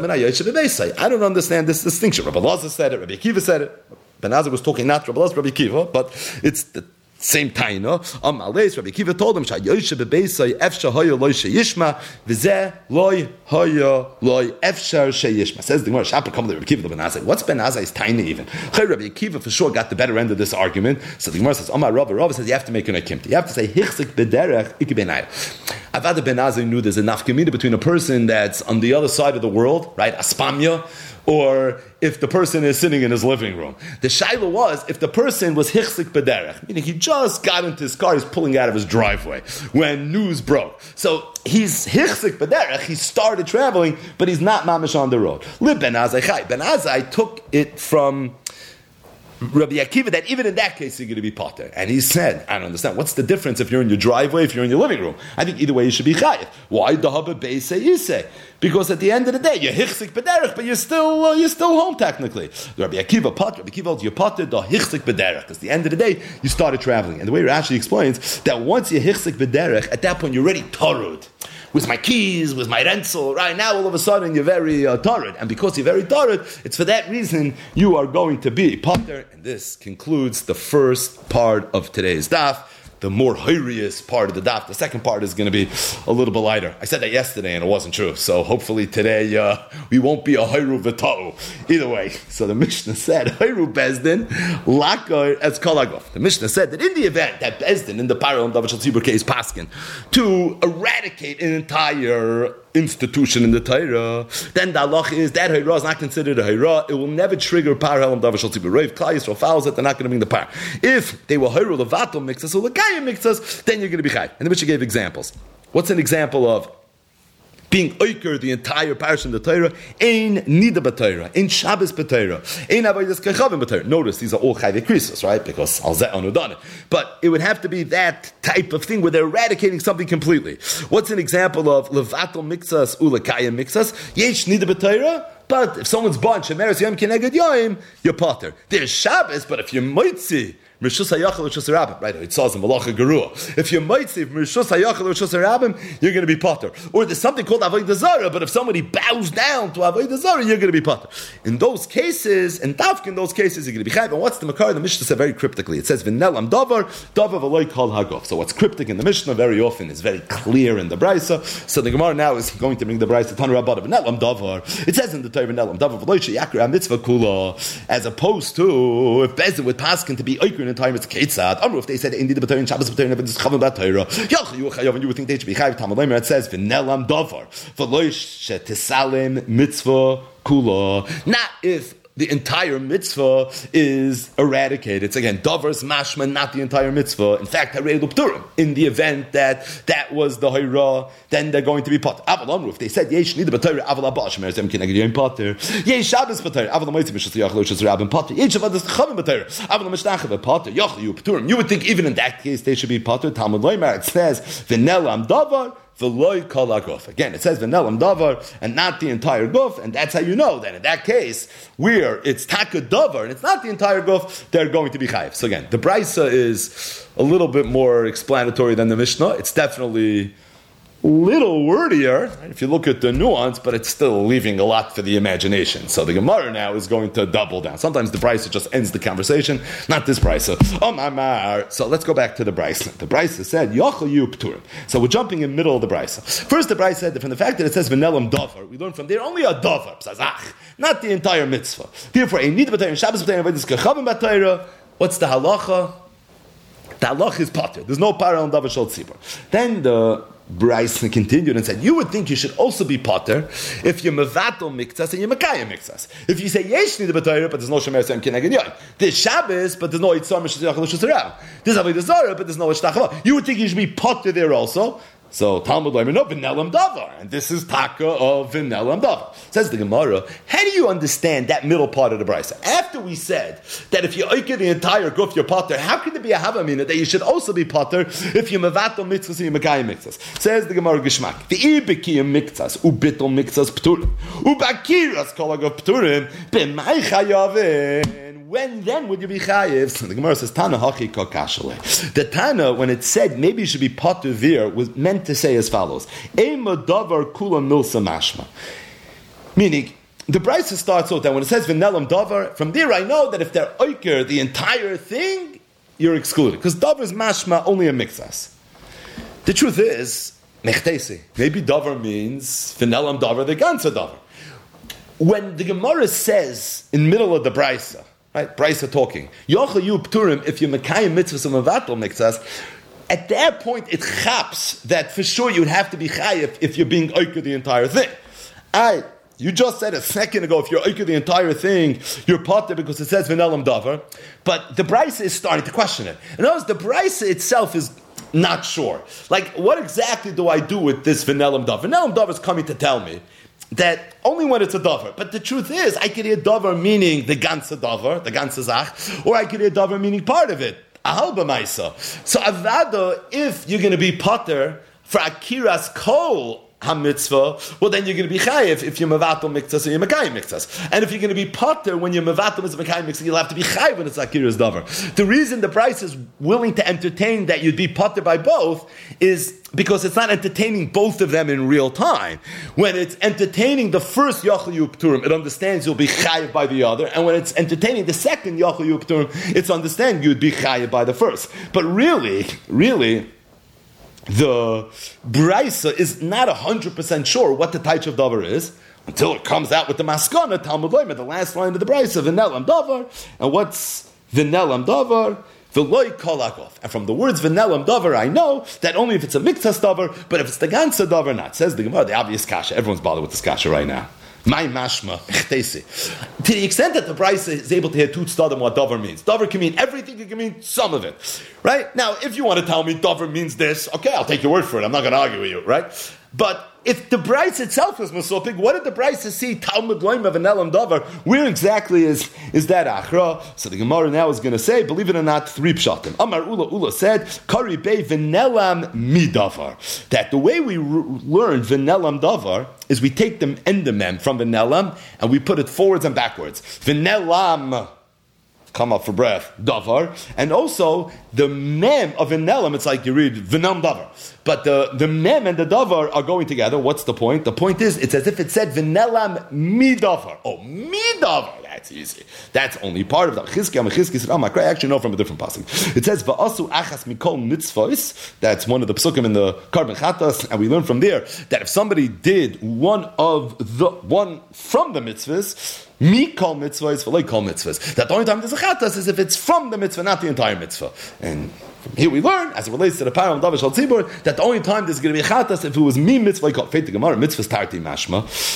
I don't understand this distinction. Rabbi Elazar said it, Rabbi Akiva said it. Ben Azai was talking not Rabbi Elazar, Rabbi Akiva, but it's the same taina. Rabbi Akiva told him, "Shayoshe bebeisai efsha haya loy sheyishma v'zeh loy haya loy efshar sheyishma." Says the Gemara, "Shapar come to Rabbi Akiva to Ben Azai." What's Ben Azai's taina even? Rabbi Akiva for sure got the better end of this argument. So the Gemara says, "Amar Rava says you have to make an akimti. You have to say hichzik bederech ikabenai." Avada Ben Azai knew there's a nafkamina between a person that's on the other side of the world, right, aspamya, or if the person is sitting in his living room. The shaila was, if the person was hichzik bederech, meaning he just got into his car, he's pulling out of his driveway when news broke. So he's hichzik bederech, he started traveling, but he's not mamish on the road. Lib Ben Azai chai. Ben Azai took it from Rabbi Akiva that even in that case you're going to be potter. And he said, I don't understand, what's the difference if you're in your driveway, if you're in your living room? I think either way you should be chayiv. Why dahaba beise yisei? Because at the end of the day, you're hichzik bederech, but you're still home technically. Rabbi Akiva potter, Rabbi Akiva holds you potter da hichzik bederech. Because at the end of the day, you started traveling. And the way Rashi explains that once you're hichzik bederech, at that point you're already torud. With my keys, with my rental, right now all of a sudden you're very torrid. And because you're very torrid, it's for that reason you are going to be potter. And this concludes the first part of today's daf. The more hilarious part of the daf. The second part is going to be a little bit lighter. I said that yesterday and it wasn't true. So hopefully today we won't be a hiru v'ta'u. Either way. So the Mishnah said, hiru bezdin lakar as kolagov. The Mishnah said that in the event that bezdin, in the parallel David Shal case paskin, to eradicate an entire institution in the Torah, then the halach is that Hayrah is not considered a Hayrah. It will never trigger Par Helam Davar Shal Tzibur. If Klal Yisrael fouls it, they're not going to bring the Par. If they will Hayrah Levato mixas or Lekayim mixas, then you're going to be Chai. And the Mishnah gave examples. What's an example of being oiker the entire parish in the Torah? Ein nida b'Torah, ein Shabbos b'Torah, ein avodas kachavim b'Torah. Notice these are all chayvei krisos, right? Because al zeh anu done it. But it would have to be that type of thing where they're eradicating something completely. What's an example of levatel mixas ulakayim mixas? Yesh nida b'Torah. But if someone's born shemeres yom keneged yom, you're potter. There's Shabbos, but if you're mitzi, Mishus hayachal Mishus harabim, right? It says in Malacha Gerua. If you might say Mishus hayachal Mishus harabim, you're going to be potter. Or there's something called avodah zarah, but if somebody bows down to avodah zarah, you're going to be potter. In those cases, and dafk in those cases, you're going to be chayv. And what's the makar? The Mishnah said very cryptically. It says v'nelam davar v'loy kol hagov. So what's cryptic in the Mishnah very often is very clear in the Brisa. So the Gemara now is going to bring the Brisa Tanu Rabbah v'nelam davar. It says in the Torah v'nelam davar v'loy sheyakra mitzvah kula, as opposed to if Bezin with paskin to be oiker in time it's Ketzad. Amru, if they said indeed the B'Torah and Shabbos B'Torah and Chavim B'Torah, Yach you Chayav, and you would think they should be Chayav. Talmud Leimer, it says v'nelam davar v'loy shetesalem mitzvah kula. Not if the entire mitzvah is eradicated. It's again, Davar's mashma, not the entire mitzvah. In fact, Harei Lupturim. In the event that was the Hayrah, then they're going to be potter. Aval Amru, if they said, Yesh Nida B'Torah, Aval Abba, Shemer Zem Kineged Yom Potter. Yesh Shabbos B'Torah, Aval Amoitzim, Mishas Yachlo, Shas Rabin Potter. Yesh Avadas Chavim B'Torah, Aval Amishtachav Potter, Yachlo Pturim. You would think even in that case they should be potter. Talmud Loimar, it says, V'nelam Davar, V'loi kol haguf. Again, it says v'nelam davar and not the entire guf, and that's how you know that in that case, where it's taka davar and it's not the entire guf, they're going to be chayiv. So again, the brisa is a little bit more explanatory than the Mishnah. It's definitely a little wordier if you look at the nuance, but it's still leaving a lot for the imagination. So the Gemara now is going to double down. Sometimes the brisa just ends the conversation, not this brisa. Oh my mar. So let's go back to the brisa. The brisa said yochel yu pturim. So we're jumping in the middle of the brisa. First, the brisa said that from the fact that it says v'nelam davar, we learn from there only a davar, not the entire mitzvah. Therefore, a nid b'tayra, Shabbos b'tayra, v'edis kachavim b'tayra. What's the halacha? The halacha is pater. There's no parallel in davar shel tzibur. Then the Bryce continued and said, you would think you should also be potter if you're mevatel mikzas and you're mekayim mikzas. If you say yesh nida b'torah, but there's no shemer sem kineged yoyim. There's Shabbos, but there's no itzar mishas yachal shusarah. There's avodah zarah, but there's no ishtachava. You would think you should be potter there also. So Talmud Leimer, no, v'nelam davar. And this is taka of v'nelam davar. Says the Gemara, how do you understand that middle part of the brisa? After we said that if you oiker the entire guf, you're potter, how can there be a havamina that you should also be potter if you're mevatel mitzvahs and you're mekayim mitzvahs? Says the Gemara Geshmak, v'i bekiyim mitzvahs, u'bitol mitzvahs pturim, u'bakiras kol haguf pturim, b'may chayavim. When then would you be chayiv? So the Gemara says, Tana hachi kakashale. The Tana, when it said maybe you should be potter there, was meant to say as follows: Ema davar kula milsa mashma. Meaning, the brisa starts out that when it says v'nelam davar, from there I know that if they're oiker the entire thing, you're excluded. Because davar is mashma only a mixas. The truth is, mechtesi. Maybe davar means v'nelam davar, the ganze davar. When the Gemara says in middle of the brisa, right, brisa talking, yochel yu pturim, if you're mekayim mitzvahs and mevatel mitzvahs, at that point, it chaps that for sure you'd have to be chayiv if you're being oiker the entire thing. You just said a second ago, if you're oiker the entire thing, you're potter because it says v'nelam davar. But the brisa is starting to question it. In other words, the brisa itself is not sure. Like, what exactly do I do with this v'nelam davar? V'nelam davar is coming to tell me that only when it's a davar. But the truth is, I could hear davar meaning the ganze davar, the ganze zach, or I could hear davar meaning part of it. Ahal b'maisa. So avada, if you're going to be potter for akiras kol ha-mitzvah, well then you're going to be chayiv if you're mevatel mikzas or you're mekayim mikzas. And if you're going to be potter when you're mevatel mitzvah mekayim mikzas, you'll have to be chayiv when it's akiras davar. The reason the price is willing to entertain that you'd be potter by both is because it's not entertaining both of them in real time. When it's entertaining the first yochel yu pturim, it understands you'll be chayiv by the other, and when it's entertaining the second yochel yu pturim, it's understanding you'd be chayiv by the first. But really, the brisa is not 100% sure what the taich of davar is until it comes out with the maskana Talmud Leimer, the last line of the brisa, v'nelam davar. And what's v'nelam davar? V'loi kol haguf. And from the words v'nelam davar, I know that only if it's a mikzas davar, but if it's the ganze davar, not. Says the Gemara, the obvious kasha. Everyone's bothered with this kasha right now. My mashma, to the extent that the brisa is able to hear two tzadim what davar means. Davar can mean everything, it can mean some of it. Right? Now, if you want to tell me davar means this, okay, I'll take your word for it. I'm not going to argue with you, right? But if the brisa itself is masopik, what did the brisa see? Talmud Leimer v'nelam davar. Where exactly is that achra? So the Gemara now is going to say, believe it or not, three pshatim. Amar Ula said, Kari bei v'nelam midavar. That the way we learn v'nelam davar is we take the endemem from v'nelam and we put it forwards and backwards. V'nelam, come up for breath, davar, and also the mem of v'nelam, it's like you read v'nam davar. But the mem and the davar are going together. What's the point? The point is, it's as if it said v'nelam midavar. Oh, midavar. That's easy. That's only part of that. Chizkiah said, I actually know from a different passage. It says, va'asu achas mikol mitzvos. That's one of the psukim in the Karban Chatas, and we learn from there that if somebody did one from the mitzvahs, mikol mitzvahs, v'lei kol mitzvahs. That the only time there's a chatas is if it's from the mitzvah, not the entire mitzvah. And from here we learn, as it relates to the parallel of Davar Shal Tzibur, that the only time there's going to be a chatas if it was mi mitzvah, called Feit Gemara, mitzvahs tarti mashma.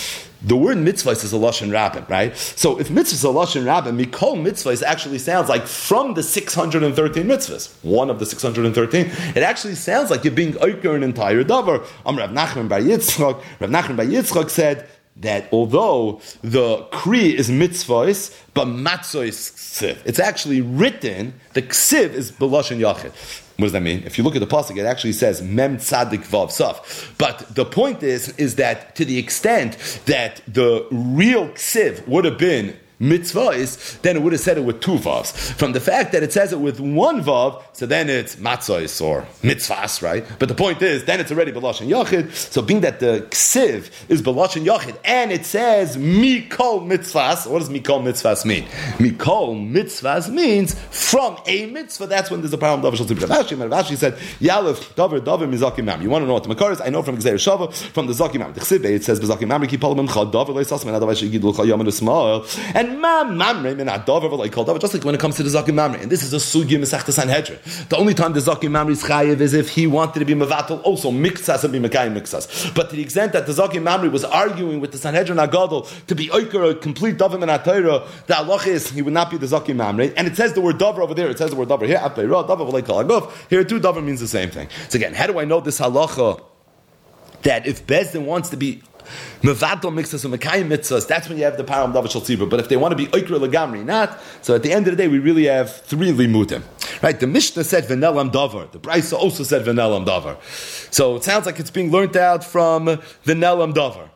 the word mitzvah is a lashon rabbim, right? So if mitzvah is a lashon rabbim, mikol mitzvah actually sounds like from the 613 mitzvahs, one of the 613. It actually sounds like you're being oiker an entire davar. Rav Nachman bar Yitzchak said that although the kri is mitzvahs, but matzah is ksiv. It's actually written, the ksiv is b'lashon yachid. What does that mean? If you look at the pasuk, it actually says mem tzadik vav saf. But the point is that to the extent that the real ksiv would have been mitzvahs, then it would have said it with two vavs. From the fact that it says it with one vav, so then it's matzahs or mitzvahs, right? But the point is, then it's already b'lashon yachid. So being that the ksiv is b'lashon yachid, and it says mikol mitzvahs, what does mikol mitzvahs mean? Mikol mitzvahs means from a mitzvah. That's when there's a problem. Rashi said, Yalef davar mizaki mam. You want to know what the makar is? I know from Gzeir Shava, from the zaki mam. The ksiv, it says b'zaki mam ki palam chad davar loisas men adavai shegidul chayam small. And mamre min adavar like called davar. Just like when it comes to the zaki mamre, and this is a sugi mesachta Sanhedrin. The only time the zaki mamre is chayiv is if he wanted to be mevatel also mixas and be mekayim mixas. But to the extent that the zaki mamre was arguing with the Sanhedrin Agadol to be oiker a complete davar min atayra, the halach is he would not be the zaki mamre. And it says the word davar over there. It says the word davar here. Davar like agov. Here too, davar means the same thing. So again, how do I know this halacha that if Bezdin wants to be mevatel mixas and mekayim mitzvahs, that's when you have the param davar shel tzibur. But if they want to be oiker legamri, not. So at the end of the day, we really have three limudim. Right? The Mishnah said v'nelam davar. The Brisa also said v'nelam davar. So it sounds like it's being learned out from v'nelam davar.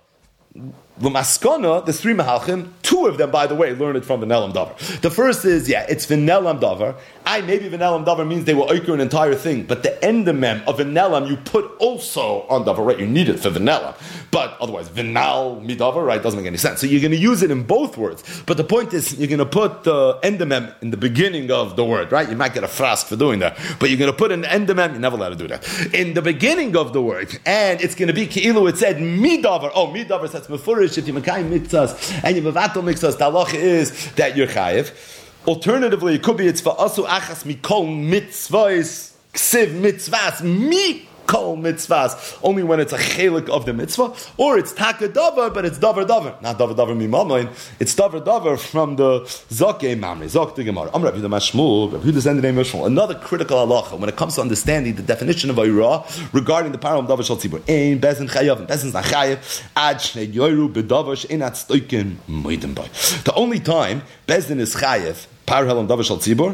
L'maskona, the three mahalchim, two of them, by the way, learn it from v'nelam davar. The first is, it's v'nelam davar. Maybe v'nelam davar means they will oiker an entire thing, but the endemem of v'nelam you put also on davar, right? You need it for v'nelam. But otherwise, v'nal midavar, right? Doesn't make any sense. So you're going to use it in both words. But the point is, you're going to put the endemem in the beginning of the word, right? You might get a frask for doing that. But you're going to put an endemem, you're never allowed to do that. In the beginning of the word, and it's going to be ki'ilu, it said midavar. Oh, midavar says mefurish, if you mekayim mitzvahs, and you mevatel mitzvahs, the halacha is that you're chayiv. Alternatively, it could be it's for asu achas mikol mitzvahs, ksiv mitzvahs, mikol mitzvahs, only when it's a chelik of the mitzvah, or it's taka davar, but it's davar, not davar mimamain, it's davar from the zakei mamre, zak the gemara. Rav Yehuda Mashmul, Rav Yehuda Zendei Mashmul. Another critical halacha when it comes to understanding the definition of ayra regarding the param davar shel tzibur. Ein bezin chayav, bezin not chayav, ad shnei yoru bedavar she'enat stoikin moedim bay. The only time bezin is chayav, parhel and davar shel tzibur,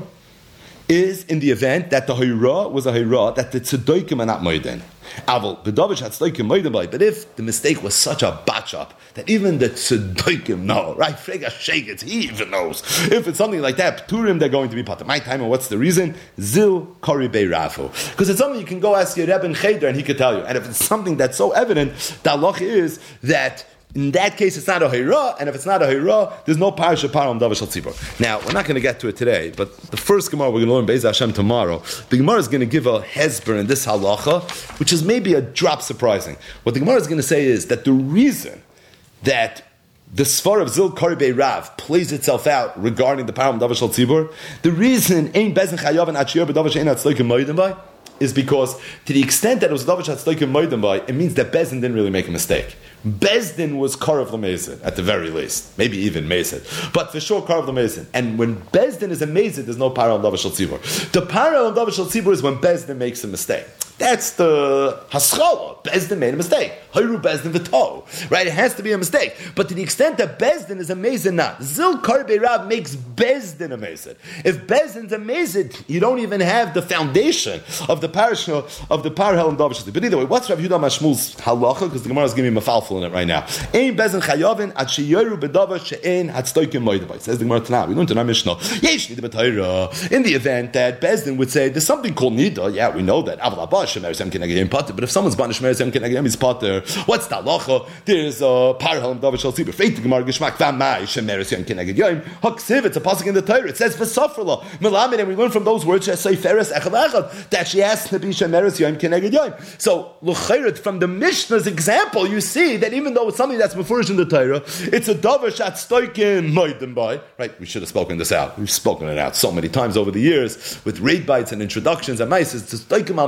is in the event that the hayra was a hayra that the tzedaikim are not moeden. Aval bedavish had tzedaikim moeden by. But if the mistake was such a batch up that even the tzedaikim know, right? Frega shegets, he even knows. If it's something like that, pturim they're going to be pater. My time, and what's the reason? Zil kori bei rafu. Because it's something you can go ask your Rebbe in Cheder and he could tell you. And if it's something that's so evident, the halach is that in that case, it's not a hayra, and if it's not a hayra, there's no parasha param davar shel tzibur. Now, we're not going to get to it today, but the first Gemara we're going to learn Be'ez Hashem tomorrow. The Gemara is going to give a hezber in this halacha, which is maybe a drop surprising. What the Gemara is going to say is that the reason that the Svar of Zil Kari Bei Rav plays itself out regarding the param davar shel tzibur, the reason Ein Bezin Chayav and Achiyah B'davar She'en Hatzloikim Moedim Bay is because to the extent that it was davar Hatzloikim Moedim Bay, it means that Bezdin didn't really make a mistake. Bezdin was Karav L'Mezid, at the very least. Maybe even Mezid. But for sure, Karav L'Mezid. And when Bezdin is a Mezid, there's no parallel davar shel tzibur. The parallel davar shel tzibur is when Bezdin makes a mistake. That's the haschala. Bezdin made a mistake. Hayru Bezdin v'to. Right? It has to be a mistake. But to the extent that Bezdin is a Mezid, not. Zil Karbe Rav makes Bezdin a Mezid. If Bezdin's a Mezid, you don't even have the foundation of the parasha of the parallel and davar shel tzibur. But either way, what's Rav Yehuda Mashmul's halacha? Because the Gemara is giving me mafalful in it right now. Ein bezin chayavin ad sheyoru bedavar she'en hatztoikim moedabay. Says the Gemara Tanah. We learned in our Mishnah. Yesh nida b'tayra. In the event that Bezdin would say there's something called nida. Yeah, we know that. Aval haba shemer sem keneged pater. But if someone's banish shemer sem keneged he's pater, what's the halacha? There's a parallel davar shel tzibur. Freit the Gemara geshmak v'amai shemer sem keneged yom. Haksiv. It's a pasuk in the Torah. It says v'safrla melamed, and we learn from those words say feres echad echad that she has to be shemer sem keneged yom. So l'chayret from the Mishnah's example, you see that even though it's something that's mefurish in the Torah, it's a davar shat stoikin moedim by. Right? We should have spoken this out. We've spoken it out so many times over the years with raid bites and introductions and mice. It's stoikim moedim to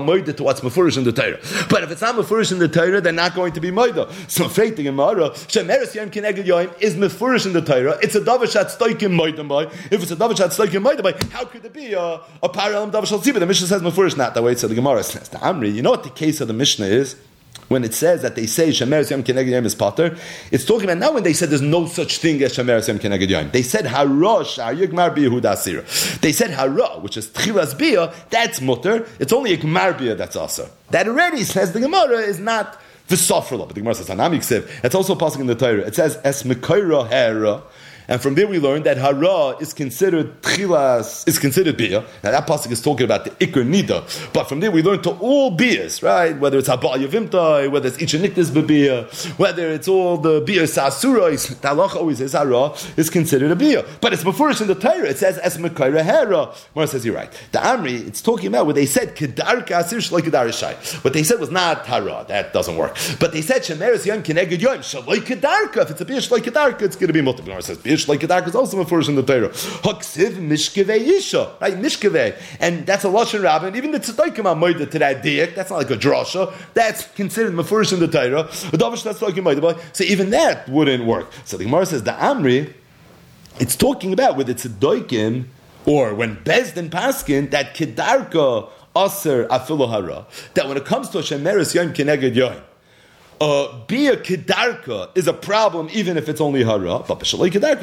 what's mefurish in the Torah. But if it's not mefurish in the Torah, they're not going to be moida. So afraid the Gemara, shemeres yom keneged yom is mefurish in the Torah. It's a davar shat stoikim moidim by. If it's a davar shat stoikim moidim by, how could it be a parallel davar shal tzibah? The Mishnah says mefurish not that way. So the Gemara says the Amri. You know what the case of the Mishnah is? When it says that they say Shemeres Yom Keneged Yom is Pater, it's talking about now when they said there's no such thing as Shemeres Yom Keneged Yom. They said Hara Shar Yigmar Bia Huda Asira. They said Hara, which is Tchilas Bia, that's Mutter. It's only Yigmar Bia that's Asir. That already says the Gemara is not V'Sofrla, but the Gemara says Hanami Ksiv. It's also passing in the Torah. It says Es Mekoira Hera. And from there we learn that hara is considered tchilas, is considered bia. Now that pasuk is talking about the ikr nida. But from there we learn to all bias, right? Whether it's haba yavimtai, whether it's ichaniktis bebia, whether it's all the bias asurais, the halacha always says hara is considered a bia. But it's before in the Torah, it says es mekaira hera. Mara says you're right. The Amri, it's talking about where they said kedarka asir shaloi kedar shai. What they said was not hara. That doesn't work. But they said shemeres yom keneged yom shaloi kedarka. If it's a bia shaloi kedarka, it's going to be multiple. Mara says like Kedarka is also mefurish in the Torah. Haksiv mishkevei isha, right? Mishkevei, and that's a lashon rabbin. Even the tzedaikim are moida to that diak. That's not like a drasha. That's considered mefurish in the Torah. A davar that's talking moida. So even that wouldn't work. So the Gemara says the Amri, it's talking about with the tzedaikim or when Bezdin paskin that Kedarka aser afilu hara. That when it comes to shemeres yom keneged yom, bia kedarka is a problem even if it's only hara. But if it's a bia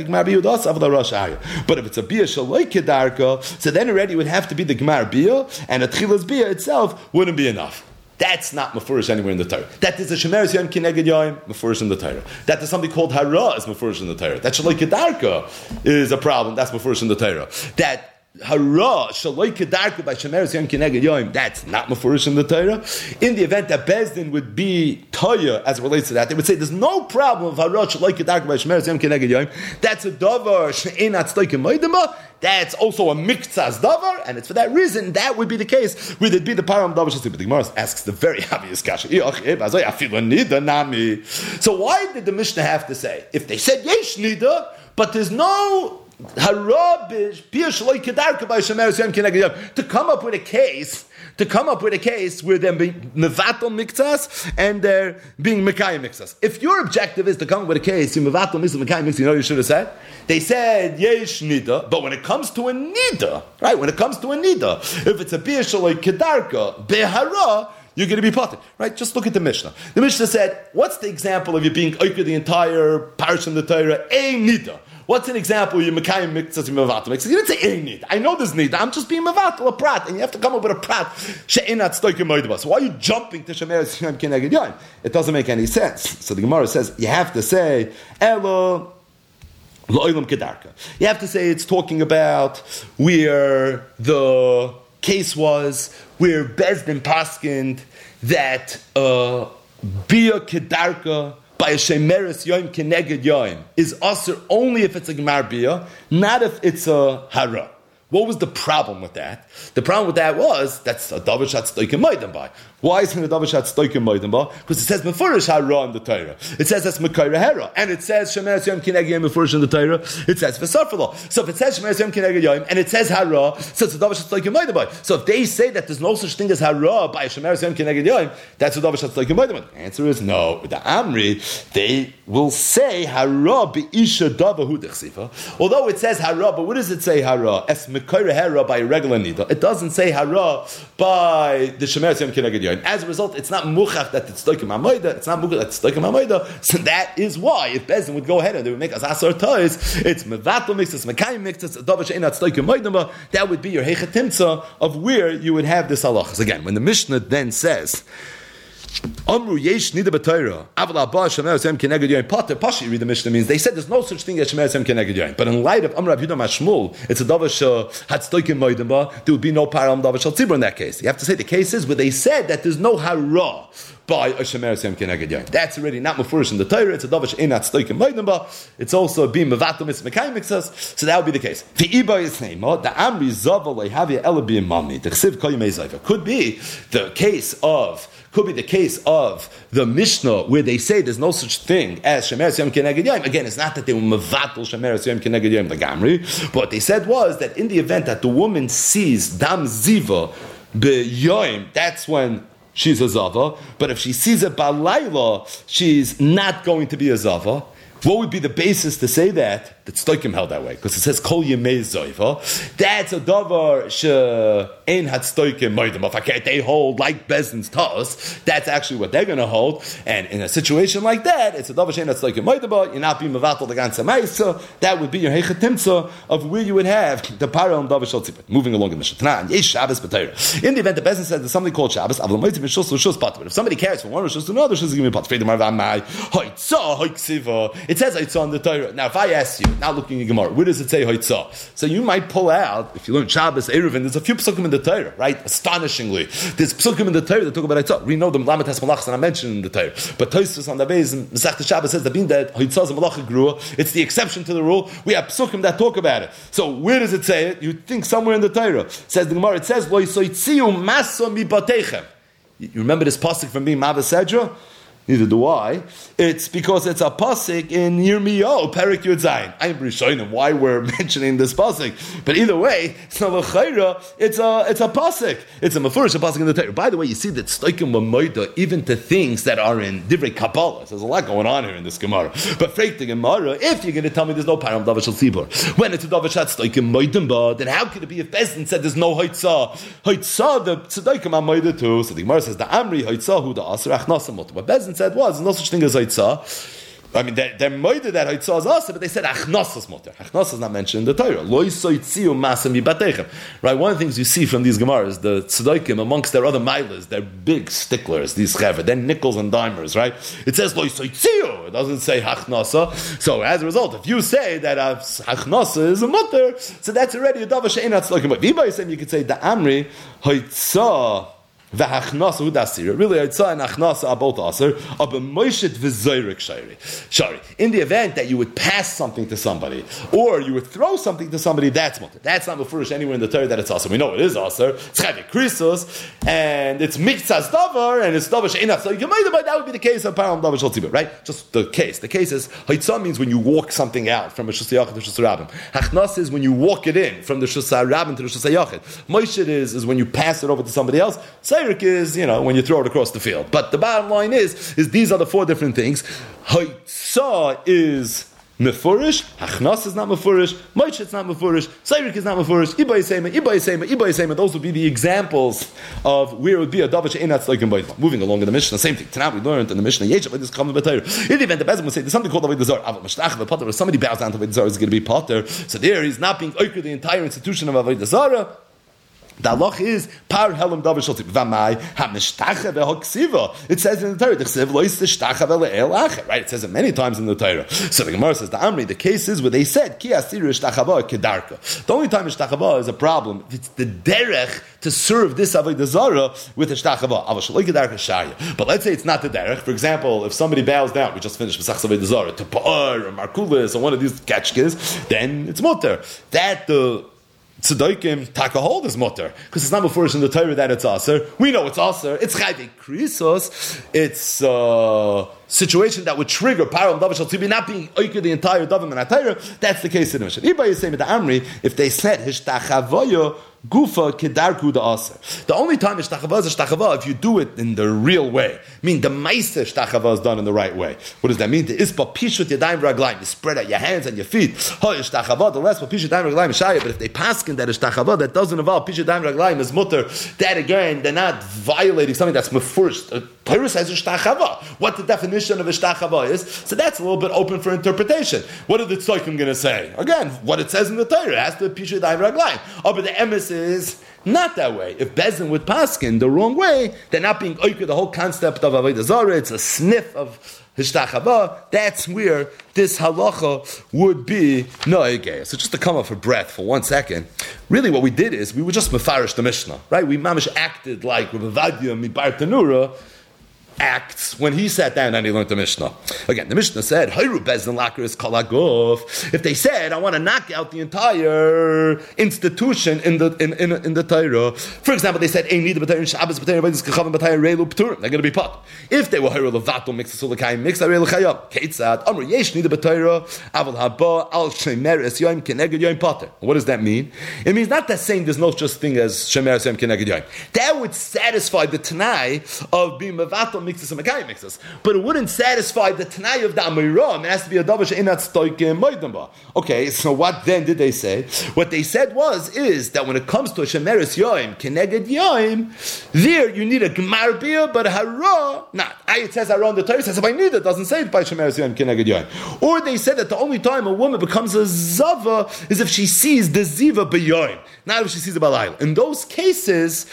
shaloi kedarka, so then already it would have to be the gemar bia, and a tchilas bia itself wouldn't be enough. That's not mefurish anywhere in the Torah. That is a shemeres yom keneged yom mefurish in the Torah. That is something called hara is mefurish in the Torah. That shaloi kedarka is a problem. That's mefurish in the Torah. That hara shaloi kedarka by shemeres yom keneged yom, that's not mefurish in the Torah. In the event that Bezdin would be toya as it relates to that, they would say there's no problem of hara shaloi kedarka by shemeres yom keneged yom. That's a davar she'enat tzloikim moedema. That's also a miktzas davar, and it's for that reason that would be the case. Would it be the param davar shasi? But the Gemara asks the very obvious question. So why did the Mishnah have to say if they said yesh nida, but there's no harabish pir shaloi kedarka by shemeres yom keneged yom, to come up with a case where they're being mevatel mikzas and they're being mekayim mikzas. If your objective is to come up with a case, you mevatel mikzas, mekayim mikzas, you know what you should have said? They said yesh nida, but when it comes to a nida, right? When it comes to a nida, if it's a pir shaloi kedarka behara, you're going to be potter, right? Just look at the Mishnah. The Mishnah said, what's the example of you being oiker the entire parish in the Torah? A nida. What's an example? You're mekayim mikzas, you're mevatel mikzas. You didn't say a nida. I know there's nida. I'm just being mevatel, a prat, and you have to come up with a prat. She'enat tzloikim moedeba. So why are you jumping to shemeres yom keneged yom? It doesn't make any sense. So the Gemara says you have to say elo lo'ilam kedarka. You have to say it's talking about where the case was where Bezdin paskined that bia kedarka by a shemeres yom keneged yom is asur only if it's a gemar bia, not if it's a hara. What was the problem with that? The problem with that was that's a davar shat stoikim moedim by. Why is it a davar shat stoikim moedim by? Because it says mefurish hara in the Torah. It says that's mekaira hera, and it says shemeres yom keneged yom mefurish in the Torah. It says v'sarfalo. So if it says shemeres yom keneged yom and it says hara, so it's a davar shat stoikim moedim by. So if they say that there's no such thing as hara by a shemeres yom keneged yom, that's a davar shat stoikim moedim by. The answer is no. With the Amri, they will say hara be'isha davar hu dechsifa. Although it says hara, but what does it say hara? Es mekaira hera by a regular nida. It doesn't say hara by the shemeres yom keneged yom. As a result, it's not muchach that it's stoikim hamoida. It's not muchach that it's stoikim hamoida. So that is why if Bezdin would go ahead and they would make us asar toys, it's mevatel mixes, mekayim mixes, davar she'enat stoikim moedema. That would be your hechatimtza of where you would have this halachas. Again, when the Mishnah then says Amru yesh nida b'Torah, aval abba shemeres yom keneged yom pater. Pashi, read the Mishnah means they said there's no such thing as shemeres yom keneged yom. But in light of Amr Rav Yehuda Mashmul, it's a davar had stoikim moedim ba. There would be no param davar shal tzibur in that case. You have to say the case is where they said that there's no hara by a shemeres yom keneged yom. That's already not mefurish in the Torah. It's a davar she'enat stoikim moedim ba. It's also being mevatel mis mekayim mixas. So that would be the case. The iba is name the Amri zaval lehavia elabi mami the chsiv koyim ezayva could be the case of. Could be the case of the Mishnah where they say there's no such thing as shemeres yom keneged yom. Again, it's not that they were mevatel shemeres yom keneged yom the gamri. But what they said was that in the event that the woman sees dam ziva b'yoim, that's when she's a zava. But if she sees it balayla, she's not going to be a zava. What would be the basis to say that Tzdokim held that way? Because it says Kol Yemei Zoiva. That's a davar she'ein had Tzdokim moedim. If they hold like Bezdin's Taos, that's actually what they're going to hold. And in a situation like that, it's a davar she'ein had Tzdokim moedim. You're not being mevatel the ganze ma'isa. That would be your hechatimtza of where you would have the parallel and davar shel tzipet. Moving along in the Mishnah. Yesh Shabbos b'Torah. In the event the Bezdin says there's something called Shabbos, avlo moedim mishus l'shus pater. But if somebody carries from one rishus to another, rishus is going to be pater. Feidim arva mai hoitzah hoiksiva. It says hoitzah on the Torah. Now, if I ask you, not looking at Gemara, where does it say hoitzah? So you might pull out, if you learn Shabbos, Eruvin, there's a few psukim in the Torah, right? Astonishingly, there's psukim in the Torah that talk about hoitzah. We know them lamet has malachas and I mentioned in the Torah, but Tosfos on the base in Masechta Shabbos says that being that hoitzah is a malacha grua, it's the exception to the rule. We have psukim that talk about it. So where does it say it? You think somewhere in the Torah. Says the Gemara, it says lo yisoitziu maso mibatechem. You remember this pasuk from being Mavas Sedra? Neither do I. It's because it's a pasuk in Yirmiyahu, Perek Yud Zayin. I'm Rishonim why we're mentioning this pasuk, but either way, it's not a chayra. It's a pasuk. It's a mafurish, a pasuk in the Torah. By the way, you see that stoikim b'moida even to things that are in divrei Kabbalah. So there's a lot going on here in this Gemara. But freik the Gemara, if you're going to tell me there's no param davar shel tzibur, when it's a davar shat stoikim moedim ba, then how could it be if Bezdin said there's no hoitzah? Hoitzah the tzedaikim are moeda too. So the Gemara says the amri hoitzah hu the aser achnasa mutter. But Bezdin said was no such thing as hoitzah. I mean, they're moida that hoitzah is also, but they said achnosas mutter. Achnosas is not mentioned in the Torah. Lo yisoitziu masam yibatechem. Right? One of the things you see from these gemaras, the tzedaikim amongst their other milas, they're big sticklers. These chaver, they're nickels and dimers. Right? It says lo yisoitziu. It doesn't say hachnasa. So as a result, if you say that hachnasa is a mutter, so that's already a davar she'ein tzedaikim. V'ibay you could say the amri hoitzah. V'hachnasa udasir. Really, Hoitzah and Achnasa are both aser. Aber moishet v'zoyrek shari. In the event that you would pass something to somebody, or you would throw something to somebody, that's mutter. That's not mefurish anywhere in the Torah that it's aser. We know it is aser. It's chayvik krisos, and it's miktzas davar, and it's davar she'enach. So that would be the case of param davar shel tzibur, right? Just the case. The case is Hoitzah means when you walk something out from a shusayachid to shusarabim. Hachnasa is when you walk it in from the shusarabim to the shusayachid. Moishet is when you pass it over to somebody else. Is, when you throw it across the field. But the bottom line is these are the four different things. Hoitzah is mefurish, Hachnas is not mefurish, Moish is not mefurish, Sayrik is not mefurish, Iba Yisema. Those would be the examples of where it would be a davar she'ein tzedaikim b'yidma. Moving along in the Mishnah, same thing. Tonight we learned in the Mishnah, Yeshav like this comes with Torah. In the event the Bezdin would say there's something called avodah zarah, Avot Mashtach v'Potter, if somebody bows down to avodah zarah, is going to be Potter. So there he's not being oiker the entire institution of avodah zarah. The halach is par helam davar shel tzibur v'mai hamishtacha v'hoksiva. It says in the Torah, "D'chsev lo yistashtacha v'le'el acher." Right? It says it many times in the Torah. So the Gemara says the Amri. The case is where they said ki asiru ishtachava kedarka. The only time ishtachava is a problem if it's the derech to serve this avodah zarah with ishtachava. Avashaloy kedarka shaya. But let's say it's not the derech. For example, if somebody bows down, we just finished Pesach avodah zarah to Pa'ar or Markulis or one of these ketchkes, then it's mutter. That the tzedaikim taka hold is mutter because it's not before in the Torah that it's aser. We know it's aser. It's chayvik krisos. It's a situation that would trigger param davar shel tzibur not being oiker the entire davar min HaTorah. That's the case in the Mishnah. Iba Yisema the Amri, if they said hishtachavoyo gufa kedarku the aser. The only time hishtachava is hishtachava if you do it in the real way. I mean the ma'aseh hishtachava is done in the right way. What does that mean? The ispa pishut yadayim v'raglayim. You spread out your hands and your feet. Ha hishtachava the less pa pishut yadayim v'raglayim shaya. But if they paskin that hishtachava that doesn't involve pishut yadayim v'raglayim is mutter, that again they're not violating something that's mefurish. Torah says hishtachava. What the definition of hishtachava is? So that's a little bit open for interpretation. What are the tzaikim going to say? Again, what it says in the Torah has to pishut yadayim v'raglayim. Oh, but the emes is not that way. If Bezdin would paskin the wrong way, they're not being oiker the whole concept of avodah zarah. It's a sniff of hishtachava. That's where this halacha would be noegeh. So just to come up for breath for 1 second, really what we did is we were just mefarish the Mishnah, right? We mamish acted like Rav Avadia mibar Tanura. acts when he sat down and he learned the Mishnah. Again, the Mishnah said, if they said, I want to knock out the entire institution in the Torah, for example, they said, they're going to be pot. If they were levato mixed sulakayim mixed chayab, keitzad amru yesh nida b'Torah aval haba al shemer es yoim keneged yoim potter. What does that mean? It means not that saying there's no such thing as shemer es yoim keneged yoim. That would satisfy the Tanai of being mevato mixes and mekayim mixes, but it wouldn't satisfy the Tanai of the Amirah. It has to be a davar she'inat stoikim moidamba. Okay, so what then did they say? What they said is that when it comes to a shemer es yoim keneged yoim, there you need a gemar bia, but a hara not. It says hara on the Torah. It says if I need it, doesn't say it by shemer es yoim keneged yoim. Or they said that the only time a woman becomes a zava is if she sees the ziva b'yoim, not if she sees the balayil. In those cases,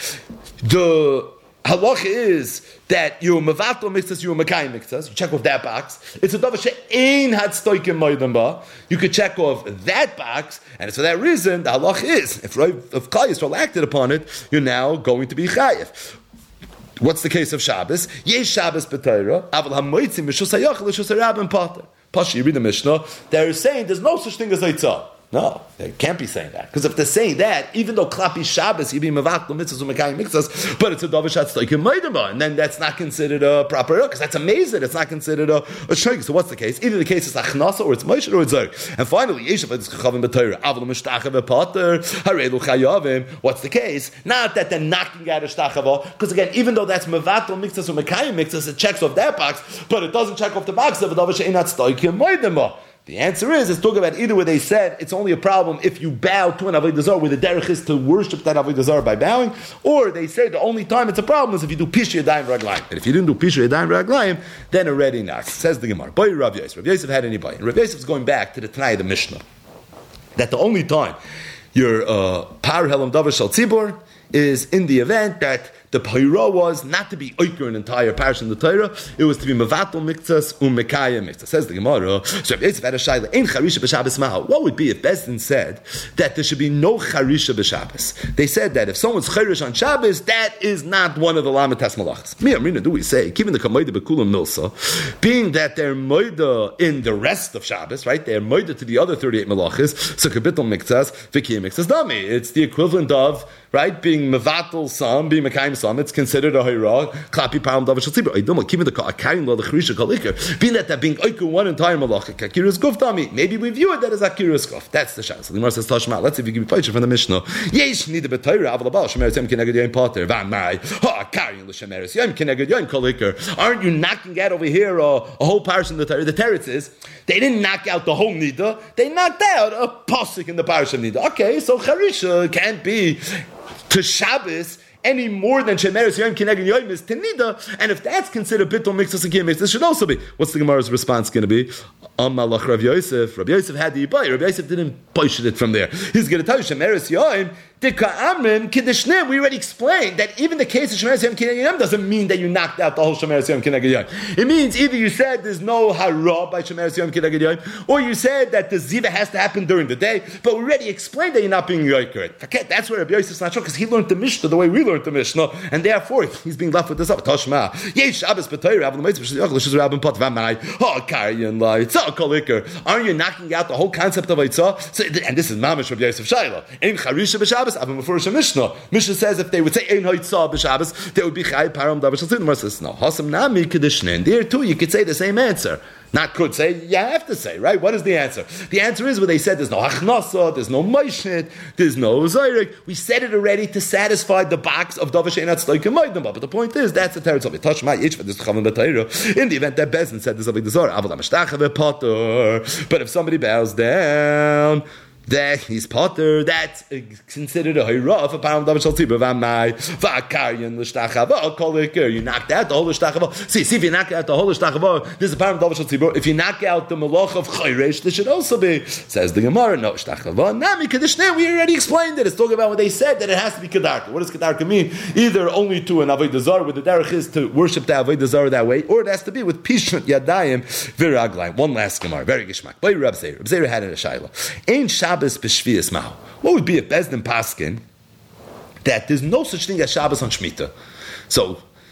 the halacha is that you're mevato mixtas, you're mekayim mixtas. You check off that box. It's a davar she'ein had stoikim moedim ba. You could check off that box, and it's for that reason the halacha is if Klal Yisrael acted upon it, you're now going to be chayiv. What's the case of Shabbos? Yesh Shabbos b'Torah, aval hamoitzim b'shus hayachal b'shus harabim pater. Pashi, you read the Mishnah. They're saying there's no such thing as eitzah. No, they can't be saying that. Because if they're saying that, even though Klapi Shabbos, you be mevatel mitzvahs umekayim mitzvahs, but it's a davar shatz toikim moedema, and then that's not considered a proper, because that's amazing. It's not considered a shayk. So what's the case? Either the case is achnasa, or it's moshe, or it's zerg. And finally, yeshav it's chachavim b'Torah, avol mishtachah v'pater, harelu chayavim. What's the case? Not that they're knocking out a shtachava, because again, even though that's mevatel mitzvahs umekayim mitzvahs, it checks off that box, but it doesn't check off the box of a davar she'inat toikim moedema. The answer is, it's talking about either where they said it's only a problem if you bow to an Avodah Zarah, where the derech is to worship that Avodah Zarah by bowing, or they say the only time it's a problem is if you do Pisha Yadayim Raglayim. And if you didn't do Pisha Yadayim Raglayim, then already not. Says the Gemara. Boy, Rav Yosef. Rav Yosef had anybody. And Rav Yosef is going back to the Tanai of the Mishnah. That the only time your Par Helam Davar Shal Tzibor is in the event that the Pahira was not to be oiker an entire parish in the Torah, it was to be mevatel miktzas umekayim miktzas. Says the Gemara, so if had a shayla, ein charisha b'Shabbos mahal. What would be if Bezdin said that there should be no charisha b'Shabbos? They said that if someone's charish on Shabbos, that is not one of the lamitas malachas. Mi amrina, do we say, given the kamoida bekulam milsa, being that they're moida in the rest of Shabbos, right? They're moida to the other 38 malachas, so kabitel miktzas, vikiyim miktzas dami. It's the equivalent of, right, being mevatel some, being mekayim some, it's considered a hayra. Klapi param davar shel tzibur. I don't know. Keeping the akayin lo the charisha kalikar. Being that being oiku one entire malacha kakiras guf dami. Maybe we view it that as akiras guf. That's the shas. The Gemara says Tashma. Let's see if you give me pleasure from the Mishnah. Yesh nida b'Torah aval abal shemeres yom keneged yom poter v'amai ha akayin lo shemeres yom keneged yom kalikar. Aren't you knocking out over here a whole parish in the Torah? The teretz is they didn't knock out the whole nida. They knocked out a pasuk in the parish of nida. Okay, so charisha can't be to Shabbos any more than Shemeres Yom Kineged Yom is Tenida, and if that's considered Bittul Mixus and Kim, this should also be. What's the Gemara's response going to be? Malach Rav Yosef. Rav Yosef had the Ibai. Rav Yosef didn't push it from there. He's going to tell you Shemeres Yom Dika Amrim Kiddishnim. We already explained that even the case of Shemeres Yom Kineged Yom doesn't mean that you knocked out the whole Shemeres Yom Kineged Yom. It means either you said there's no hara by Shemeres Yom Kineged Yom, or you said that the ziva has to happen during the day. But we already explained that you're not being yoikered. Okay, that's where Rav Yosef's not sure because he learned the Mishnah the way we learned the Mishnah, and therefore he's being left with this up. Tashma Yesh Shabbos b'Torah Avol Meitzvah Shliach L'Shus Rabban Pot V'Amai Ha Karyan L'Yitzah Kolikar. Aren't you knocking out the whole concept of Yitzah? So, and this is Mamash Rav Yosef Shaila. Ein Charisha b'Shabbos Avol Mefurish Mishnah. Mishnah says if they would say Ein Yitzah b'Shabbos, they would be Chai Param Davar Shal Tzibur. Says no. Hasam Nami Kedishnin. There too, you could say the same answer. Not could say, you have to say, right? What is the answer? The answer is where they said there's no achnasa, there's no moishit, there's no zayrik. We said it already to satisfy the box of davar she'einat tzloikim moedim. But the point is, that's the territory. Touch my yichva, this chavim b'Torah. In the event that Bezdin said this avodah zarah, avol ha'mashtacha v'pater. But if somebody bows down, that he's potter, that's considered a hayra of a param davar shel tzibur v'amai v'akaryan l'shtachava kolikar. You knocked out the whole l'shtachava. See if you knock out the whole l'shtachava, this is a param davar shel tzibur. If you knock out the malach of chayresh, this should also be. Says the Gemara, no shtachava nami kedishne. We already explained it. It's talking about when they said that it has to be kedarka. What does kedarka mean? Either only to an avodah zarah, where the derech is to worship the avodah zarah that way, or it has to be with pishut yadayim v'raglayim. One last Gemara, very gishmak. By Reb Zeir. Reb Zeir had in a shayla. Ein Shabbos b'shvius mahu. What would be if Bezdin paskin that there's no such thing as Shabbos on Shemitah? So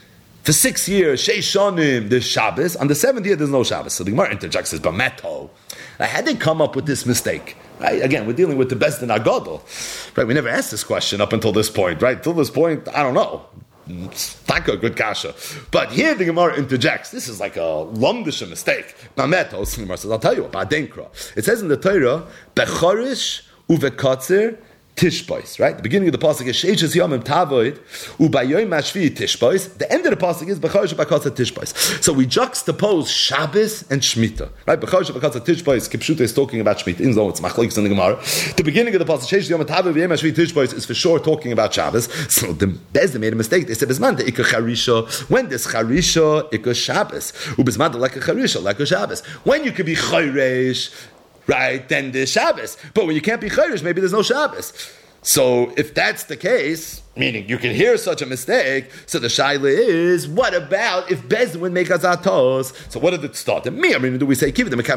For 6 years, Sheishonim, there's Shabbos. On the 7th year, there's no Shabbos. So the Gemara interjects, says, Bameto. How did they come up with this mistake? Right? Again, we're dealing with the best in Agadol. Right? We never asked this question up until this point. Right? Till this point, I don't know. It's not a good kasha. But here the Gemara interjects. This is like a lumdisha mistake. Bameto, the Gemara says, I'll tell you about Denkra. It says in the Torah, Bechorish uvekatzer Tishbois, right? The beginning of the pasuk is Sheishes Yomim Tavoid Ubayoim Mashvi Tishbois. The end of the pasuk is Bechorish Bakatzer Tishbois. So we juxtapose Shabbos and Shemitah, right? Bechorish Bakatzer Tishbois. Kipshuta is talking about Shemitah. In it's machlokes in the Gemara. The beginning of the pasuk Sheishes Yomim Tavoid Ubayoim Mashvi Tishbois is for sure talking about Shabbos. So the Bezdin made a mistake. They said Bisman the Ikar Charisha. When does Charisha Ikar Shabbos? Ubisman the Lekar Charisha Lekar Shabbos. When you could be Chayresh, right, then there's Shabbos. But when you can't be Chayrish, maybe there's no Shabbos. So if that's the case, meaning you can hear such a mistake, so the shaila is, what about if Bezdin would make azatos? So what did it start? Do we say,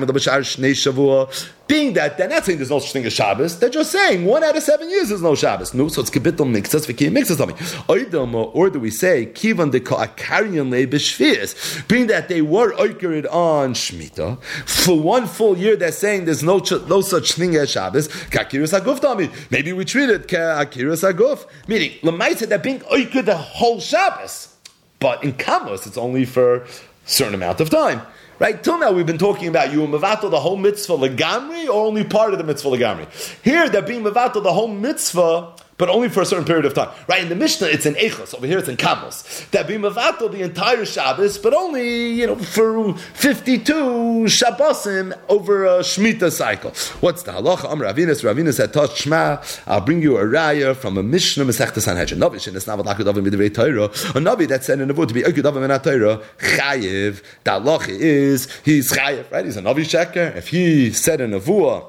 being that they're not saying there's no such thing as Shabbos, they're just saying 1 out of 7 years there's no Shabbos. No, so it's kibitl mixas, v'ki mixas something. Or do we say, kivan de ka'akarian le b'shvias, being that they were oikered on Shemitah, for 1 full year they're saying there's no such thing as Shabbos, ka'akirus haguf tami. Maybe we treat it ka'akirus haguf, meaning, Lamai said that being oiked the whole Shabbos, but in Kamos it's only for a certain amount of time. Right? Till now we've been talking about you mevatel the whole mitzvah legamri or only part of the mitzvah legamri. Here they're being mevatel the whole mitzvah, but only for a certain period of time. Right? In the Mishnah it's in Eichos. Over here it's in Kamos. They're being mevatel the entire Shabbos, but only for 52 Shabbosim over a Shemitah cycle. What's the halacha? Ravinus said, Tosh Shema, I'll bring you a raya from a Mishnah Masechta Sanhedrin. Novish in the Snavad Akudavim B'divrei Torah. A Navi that said in the Vud to be Akudavim in Torah, Chayiv. The halacha is he's Chayiv. Right? He's a Navi Sheker. If he said in a Nevuah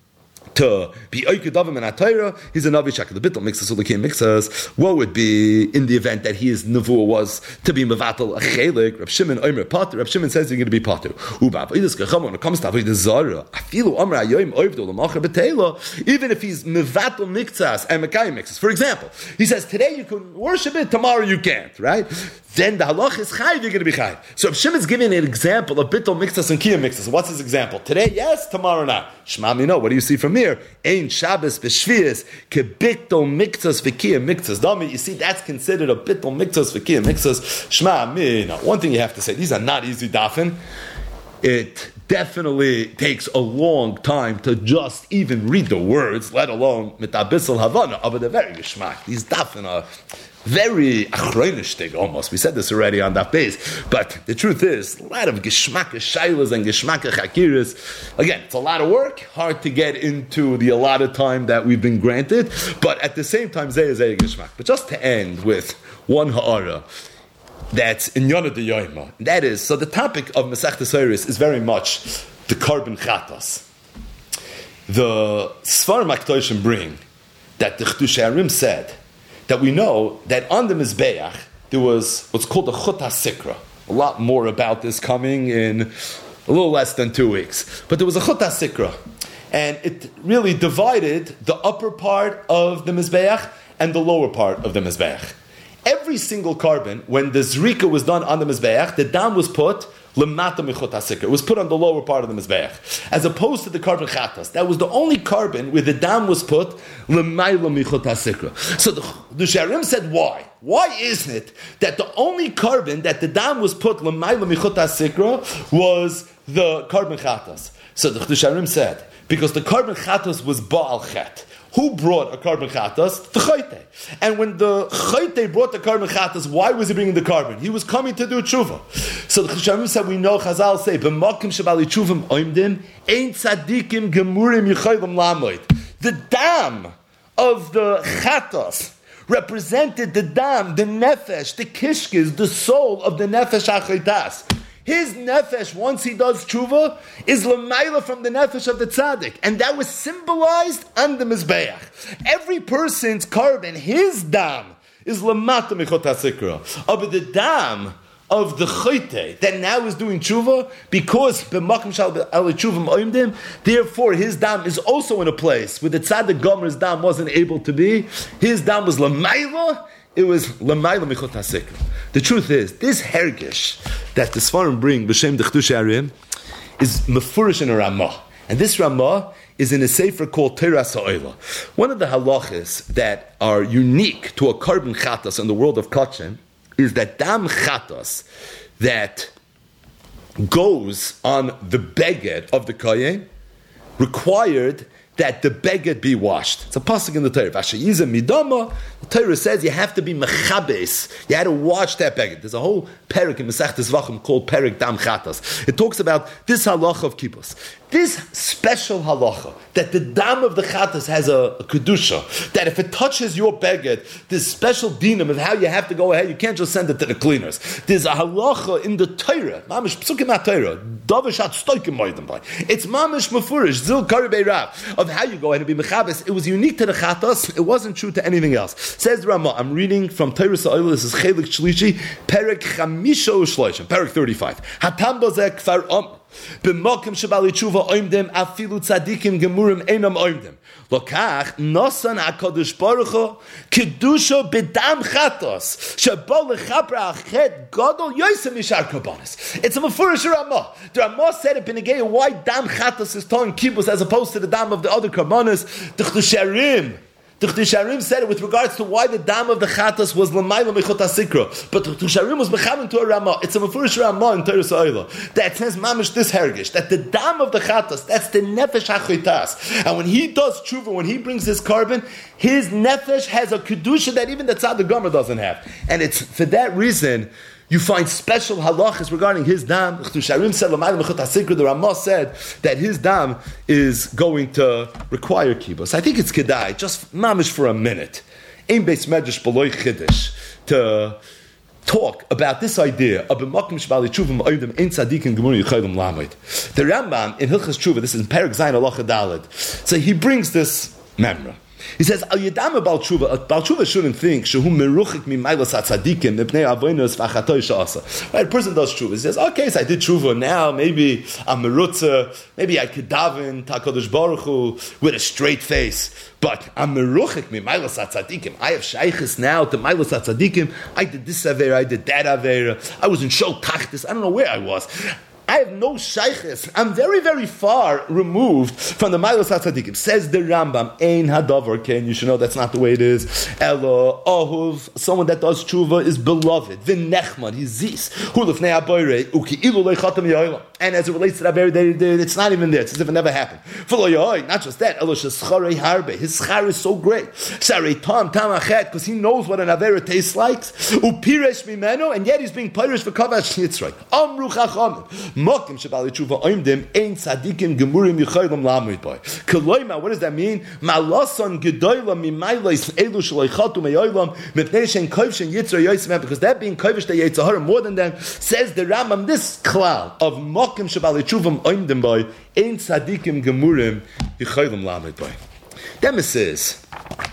to be Oikudavim and Atayra, he's a Navi Shaka. The Bittel mixes, Ulikim mixes. What would be in the event that his Nevuah was to be Mevatel a Chelik? Reb Shimon Omer Pater. Reb Shimon says you're going to be Pater. When it comes to Avodah Zara, Afilu Omer Ayoim Oivdo L'Macher B'Teila. Even if he's Mevatel mixas and Mekayim mixes. For example, he says today you can worship it, tomorrow you can't. Right? Then the halach is chayiv, you're going to be chayiv. So if Shimon's giving an example of bittul mixas and kiyam mixas, what's his example? Today, yes, tomorrow not. Shema mino, what do you see from here? Ein Shabbos b'shvias ke bittul mixas v'kiyam mixas. Dami, you see, that's considered a bittul mixas v'kiyam mixas. Shema mino. One thing you have to say, these are not easy dafin. It definitely takes a long time to just even read the words, let alone mitabissel havana of the very geschmack. These dafin are very achronischtig almost. We said this already on that base. But the truth is, a lot of geschmack shaylas and geschmack chakiras. Again, it's a lot of work, hard to get into the allotted time that we've been granted. But at the same time, zeh geschmack. But just to end with one ha'ara, that's in Yonah de Yoima. That is, so the topic of Masechta Seiris is very much the carbon chatas. The Sfarim HaKtoshim bring that the Chedushay Harim said that we know that on the Mizbeach there was what's called the Chut HaSikra. A lot more about this coming in a little less than 2 weeks. But there was a Chut HaSikra, and it really divided the upper part of the Mizbeach and the lower part of the Mizbeach. Every single carbon, when the Zrika was done on the Mizbeach, the dam was put Lemata Mechut HaSikra. It was put on the lower part of the Mizbeach. As opposed to the carbon Chatas. That was the only carbon where the dam was put Lemaila Mechut HaSikra. So the Sharim said, why? Why isn't it that the only carbon that the dam was put Lemaila Mechut HaSikra was the carbon Chatas? So the Sharim said, because the carbon Chatas was Baal Chet. Who brought a carbon chatas? The chayte. And when the chayte brought the carbon chatas, why was he bringing the carbon? He was coming to do tshuva. So the Chachamim said, we know Chazal say, b'makim shabali tshuvim oimdim, ein tzadikim gemurim yichaylim lamoid. The dam of the chatas represented the dam, the nefesh, the kishkis, the soul of the nefesh hachaytas. His nefesh, once he does tshuva, is l'mayla from the nefesh of the tzaddik. And that was symbolized on the Mizbeach. Every person's carbon, his dam, is l'mata mechot hasikra. But the dam of the chayte that now is doing tshuva, because b'makim shal tshuva oimdim, therefore his dam is also in a place where the tzaddik gomer's dam wasn't able to be. His dam was l'mayla, it was Lamayla Michot HaSikra. The truth is, this hergish that the Sfarim bring, B'Shem D'Chdush Arim, is mefurish in a Ramah. And this Ramah is in a sefer called Teras HaOila. One of the halachas that are unique to a carbon chatas in the world of Kachin is that dam chatas that goes on the beged of the kohen required that the beged be washed. It's a pasuk in the Torah. Vashayiza midama. The Torah says you have to be mechabes. You had to wash that beged. There's a whole perik in Masechtas Vachim called perik dam chatas. It talks about this halacha of kippus. This special halacha that the dam of the chatas has a kedusha, that if it touches your beged, this special dinam of how you have to go ahead. You can't just send it to the cleaners. There's a halacha in the Torah. Mamish psukim ha-Torah. Davishat stoikim moedim by. It's mamish mefurish zil karibei rav of how you go ahead and be mechabes. It was unique to the chatas. It wasn't true to anything else. Says the Ramah. I'm reading from Torah Sa'il. This is Chelik Shlishi, Perek Chamisha U'Shloishim, Perek 35. Hatam bozeh kfar b'mokim shebali tshuva oimdem afilu tzadikim gemurim einam oimdem lokach nosan hakadosh baruch hu kedusha b'dam chatos shebol lechabra achet gadol yosem mishar korbanos. It's a mefurish Ramah. The Ramah said it b'negei why dam chatos is taught in kibbutz as opposed to the dam of the other korbanos. The Chdush Harim said it with regards to why the dam of the chatas was l'mayla mechot hasikra, but the Chdush Harim was mechamen to a Ramah. It's a mefurish Ramah in Torah Sa'ila that says mamish this hergish, that the dam of the chatas, that's the nefesh hachoitas, and when he does tshuva, when he brings his carbon, his nefesh has a kedusha that even the tzad gomer doesn't have, and it's for that reason you find special halachas regarding his dam. The Ramah said that his dam is going to require kibbutz. I think it's kedai, just mamish for a minute, ein beis medrash beloy chiddush, to talk about this idea of b'makom shebali tshuva ma'odim ein tzadikim gemurim yichaylim lamed. The Rambam in Hilchas Tshuva, this is in Perek Zayin Halacha Daled, so he brings this memra. He says, Al Yedam Bal Tshuva shouldn't think, Shehu Meruchik Mi Mailas HaTzadikim Mipnei Avonos V'Achatoi Sha'asa. Right, a person does Tshuva. He says, okay, so I did Tshuva now, maybe I'm Merutza, maybe I could daven HaKadosh Baruch Hu with a straight face, but I'm Meruchik Mi Mailas HaTzadikim. I have Shaychus now to Mailas HaTzadikim. I did this Avera, I did that Avera, I was in Shol Tachtis, I don't know where I was. I have no shaykhis. I'm very, very far removed from the Mailos HaTzadikim. Says the Rambam, Ein Hadavar Ken. You should know that's not the way it is. Elo Ohuv, someone that does tshuva is beloved. V'nechmad, he's zis. Hu lefnei haboyrei uki ilu lechatam yoyla. And as it relates to that very day, it's not even there. It's as if it never happened. Not just that. Elo shescharei harbe. His schar is so great. Sarei tam achet, because he knows what an avera tastes like. Upiresh mimeno, and yet he's being pirish for kavash yitzray. Amru chachamim. Mokim shebali tshuva oimdim ein tzadikim gemurim yichaylim lamid boy. Koloima, what does that mean? Malason gedoyla mimaylos elu shloichatu meyoylam mipnei shen kovshen yitzray yoysim, because that being kovish the yitzahara more than them. Says the Rambam, this klal of mokim shebali tshuva oimdim boy ein tzadikim gemurim yichaylim lamid boy. Then says,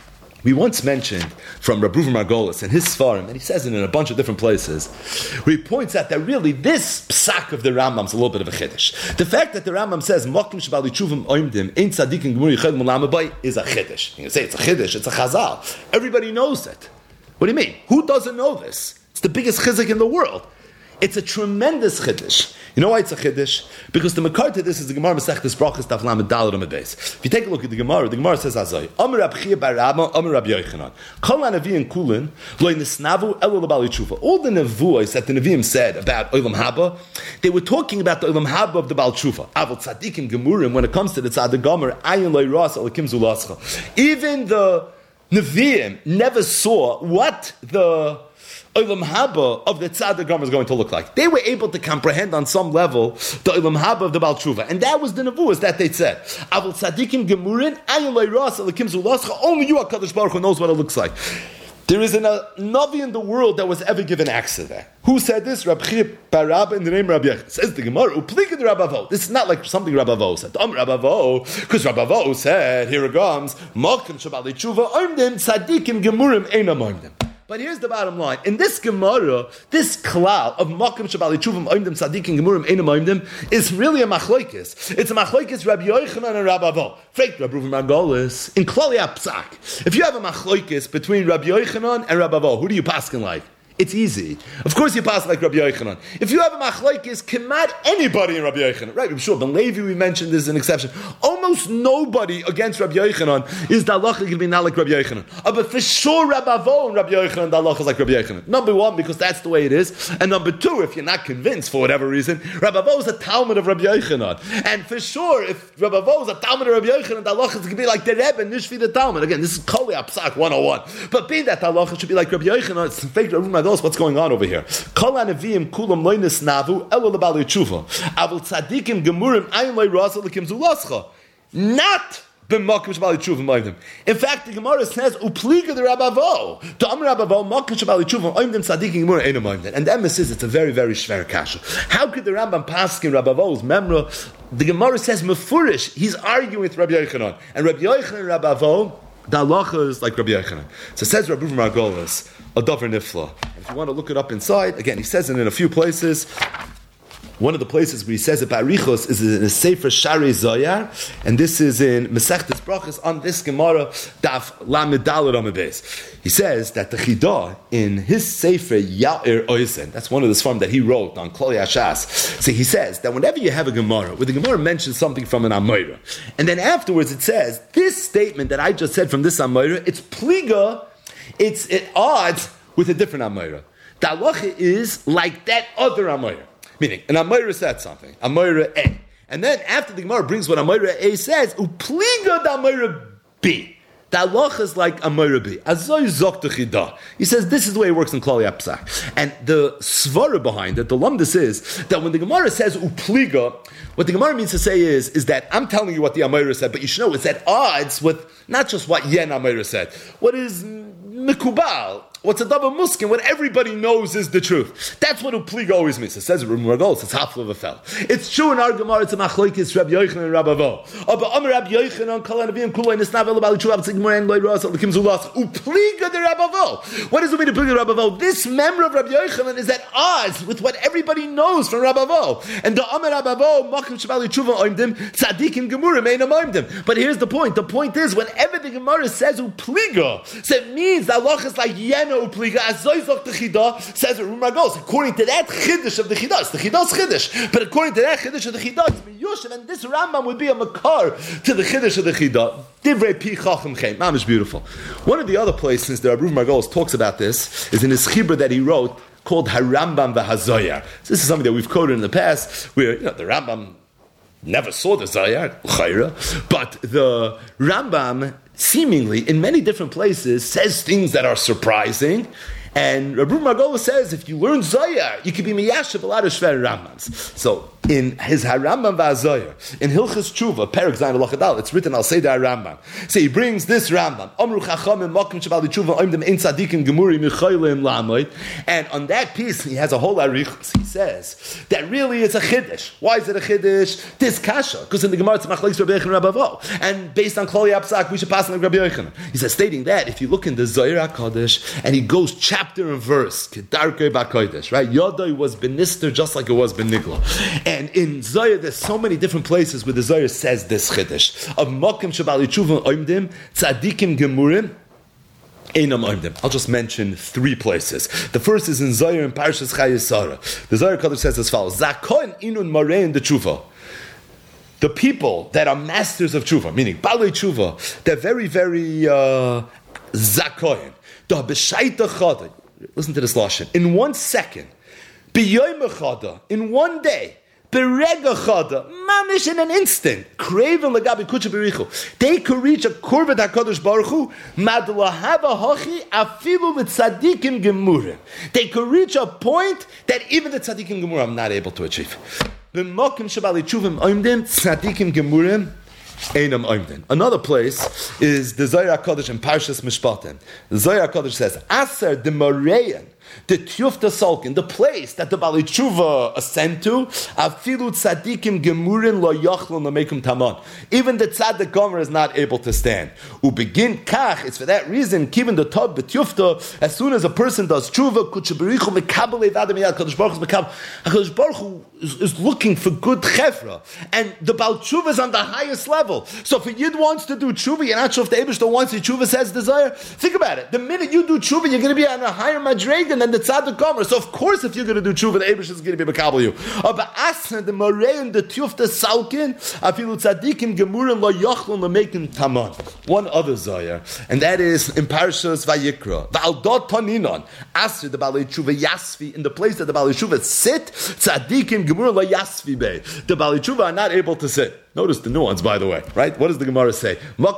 we once mentioned from Rabbi Reuven Margolis and his Sfarim, and he says it in a bunch of different places, where he points out that really this psak of the Rambam is a little bit of a chiddush. The fact that the Rambam says Mokim Shebali Tshuvim Oimdim Ein Tzadikim Gemuri Yichaylim Lamabay is a chiddush. You can say it's a chiddush, it's a chazal. Everybody knows it. What do you mean? Who doesn't know this? It's the biggest chizuk in the world. It's a tremendous chiddush. You know why it's a chiddush? Because the makar to this is the Gemara Masechtas Brachos Daf Lamed Daled Amud Beis. If you take a look at the Gemara says Azay, Amar Rab Chia bar Rabba, Amar Rab Yochanan, Kol HaNavi and Kulin, Lo Nisnavu Elo L'Bali Tshuva. All the nevuos that the Nevi'im said about Olam Haba, they were talking about the Olam Haba of the Bal Tshuva. Avol Tzadikim Gemurim, when it comes to the Tzad Gomer, Ayin Lo Yiras Elakim Zulascha. Even the Nevi'im never saw what the Olam Haba of the Tzad Gomer is going to look like. They were able to comprehend on some level the Olam Haba of the Baal Tshuva, and that was the nevuos that they said. Avol tzadikim gemurin ayin lo yiras elakim zulascha. Only you, HaKadosh Baruch Hu, knows what it looks like. There is a Navi in the world that was ever given access to that. Who said this? Rab Chia bar Rabba in the name of Rabbi Yochanan. Says the Gemara, Uplika the Rabavo. This is not like something Rabavo said. Rabavo, because Rabavo said, here it comes, Mokim Shabali Tshuva Oimdim Tzadikim Gemurim Einam Oimdim. But here's the bottom line. In this Gemara, this klal of Makom Shabali Chuvim Oimdim Tzadikim Gemurim Einam Oimdim is really a machlokes. It's a machlokes Rabbi Yochanan and Rabbi Avo. Freit Rabbi Reuven Margolis in Klali Psak. If you have a machlokes between Rabbi Yochanan and Rabbi Avo, who do you paskin like? It's easy. Of course you pass like Rabbi Yochanan. If you have a machlokes, command anybody in Rabbi Yochanan. Right, I'm sure Ben Levi we mentioned this as an exception. Almost nobody against Rabbi Yochanan is the halacha going to be not like Rabbi Yochanan. But for sure Rabbi Avo and Rabbi Yochanan, the halacha is like Rabbi Yochanan. Number one, because that's the way it is. And number two, if you're not convinced for whatever reason, Rabbi Avo is a Talmud of Rabbi Yochanan. And for sure, if Rabbi Avo is a Talmud of Rabbi Yochanan, the halacha is going to be like the Rebbe and Nishvi the Talmud. Again, this is Koli Apsak 101. But being that the halacha should be like Rabbi Yochanan, it's fake Rabbi Margolis, what's going on over here? Kol hanavim kulam loinis navu elo lebali tshuva. Avol tzadikim gemurim ayin loy rasa lekim zulascha. Not b'makim shabali tshuva moimdim. In fact, the Gemara says upliga the Rabavo. To Amar Rabavo makim shabali tshuva moimdim tzadikim gemurim ayin moimdim. And the emphasis, it's a very very shver kasha. How could the Rambam paskin Rabavo's memra? The Gemara says mefurish. He's arguing with Rabbi Yochanan, and Rabbi Yochanan and Rabavo, the halacha is like Rabbi Yochanan. So says Rabbi Reuven Margolis, a davar nifla. If you want to look it up inside, again, he says it in a few places. One of the places where he says it, Barichos, is in a Sefer Shari Zoyar, and this is in Masechtes Brachos on this Gemara, Daf Lamed Daled Amud Beis. He says that the Chidah in his Sefer Ya'ir Oisen, that's one of the Sfarim that he wrote on Klali Hashas. So he says that whenever you have a Gemara, where the Gemara mentions something from an Amoira, and then afterwards it says, this statement that I just said from this Amoira, it's pliga, it's at odds with a different Amoira. The halacha is like that other Amoira. Meaning, an Amoira said something, Amoira A. And then after the Gemara brings what Amoira A says, upliga da Amoira B. The halacha is like Amoira B. Azoy zok techida. He says this is the way it works in Klali Apsak. And the svara behind it, the lumdus is, that when the Gemara says upliga, what the Gemara means to say is that I'm telling you what the Amoira said, but you should know it's at odds with not just what Yen Amoira said. What is mikubal? What's a double muskin? What everybody knows is the truth. That's what upliga always means. It says Reuven Margolis, it's half of a fell. It's true in our Gemara, it's a machlokes Rabbi Yochanan and Rabbi Avo. But Amar Rabbi Yochanan, Kol hanavim kulay nisnav elo bali tshuva tzigmor en loy rasa lekim zulas. Upliga the Rabbi Avo. What does it mean to upliga the Rabbi Avo? This member of Rabbi Yochanan is at odds with what everybody knows from Rabbi Avo. And the Amar Rabbi Avo, makim shabali tshuva oimdim, tzadikim gemurim einam oimdim. But here's the point. The point is, whenever the Gemara says upliga, so it means that Allah is like yeno upliga, as zoizok the chida, says Reuven Margolis. According to that chiddush of the chidas, the chidas chiddush. But according to that chiddush of the chidas, miyushin, and this Rambam would be a makar to the chiddush of the chidah. Divrei pi chacham chen. Mamish beautiful. One of the other places that Reuven Margolis talks about this is in his chibur that he wrote called Harambam v'Hazoyar. So this is something that we've quoted in the past, where the Rambam never saw the Zayar, but the Rambam seemingly in many different places says things that are surprising. And Rabbi Margolis says if you learn Zayar, you can be miyashav a lot of shver Rambams. So in his Harambam v'Hazoyar, in Hilchas Tshuva, Perek Zayin Alachadal, it's written, I'll say the Rambam. So he brings this Rambam, Amru Chachamim Makim Shabali Tshuva Oimdim Ein Tzadikim Gemuri Michaylim Lamoid, and on that piece he has a whole arichus. He says that really it's a chiddush. Why is it a chiddush? This kasha, because in the Gemara it's machlokes Rabbi Yochanan and Rabbi Avo, and based on Klali Apsak we should pass on Rabbi Yochanan. He says, stating that if you look in the Zohar HaKadosh and he goes chapter and verse, Kedarkei B'Kodesh, right? Yodai was benister just like it was benigla. And in Zohar, there's so many different places where the Zohar says this chiddush of Makim Shabali Tshuva Oimdim Tzadikim Gemurim Einam Oimdim. I'll just mention 3 places. The first is in Zohar in Parshas Chayei Sarah. The Zohar HaKadosh says as follows: Zakon inun marein de Tshuva. The people that are masters of Tshuva, meaning Balei Tshuva, they're very, very zakoin. Da b'shaita chada. Listen to this lashon. In 1 second, b'yoyim chada, in 1 day, b'rega chada, mamish in an instant, craven legabi kucha berichu. They could reach a korban HaKadosh Baruch Hu, mad lahava hachi afilu v'tzadikim gemurim. They could reach a point that even the tzadikim gemurim are not able to achieve. B'mokim shabali tshuvim oimdim tzadikim gemurim einam oimdim. Another place is the Zohar HaKadosh in Parshas Mishpatim. The Zohar HaKadosh says, Aser de Moreyan the Tiyufta Sulkin, the place that the Bali Tshuva ascend to, afilu tzadikim gemurin lo yachlon lamekum taman. Even the tzaddik gomer is not able to stand. Ubegin kach, it's for that reason, given the tov b'tiyufta, as soon as a person does tshuva, kutshaberichu mekabel evadam yad, Kadosh Baruch Hu is mekabel. Kadosh Baruch Hu is looking for good chevra, and the Baal Tshuva is on the highest level. So if a Yid wants to do tshuva, you're not sure if the Eibishter wants the tshuva says desire. Think about it. The minute you do tshuva, you're going to be on a higher madrega than the tzaddik gomer. So of course, if you're going to do tshuva, the Eibishter is going to be mekabel you. But asna the morei and the tiyufta salkin afilu tzadikim gemurim lo yachlon lemekin taman. One other zayar, and that is in Parshas Vayikra. Va'aldot taninon asr the Balei Tshuva yasvi, in the place that the Balei Tshuva sit, tzadikim gemurim lo yasvi bei. The Balei Tshuva are not able to sit. Notice the nuance, by the way, right? What does the Gemara say? The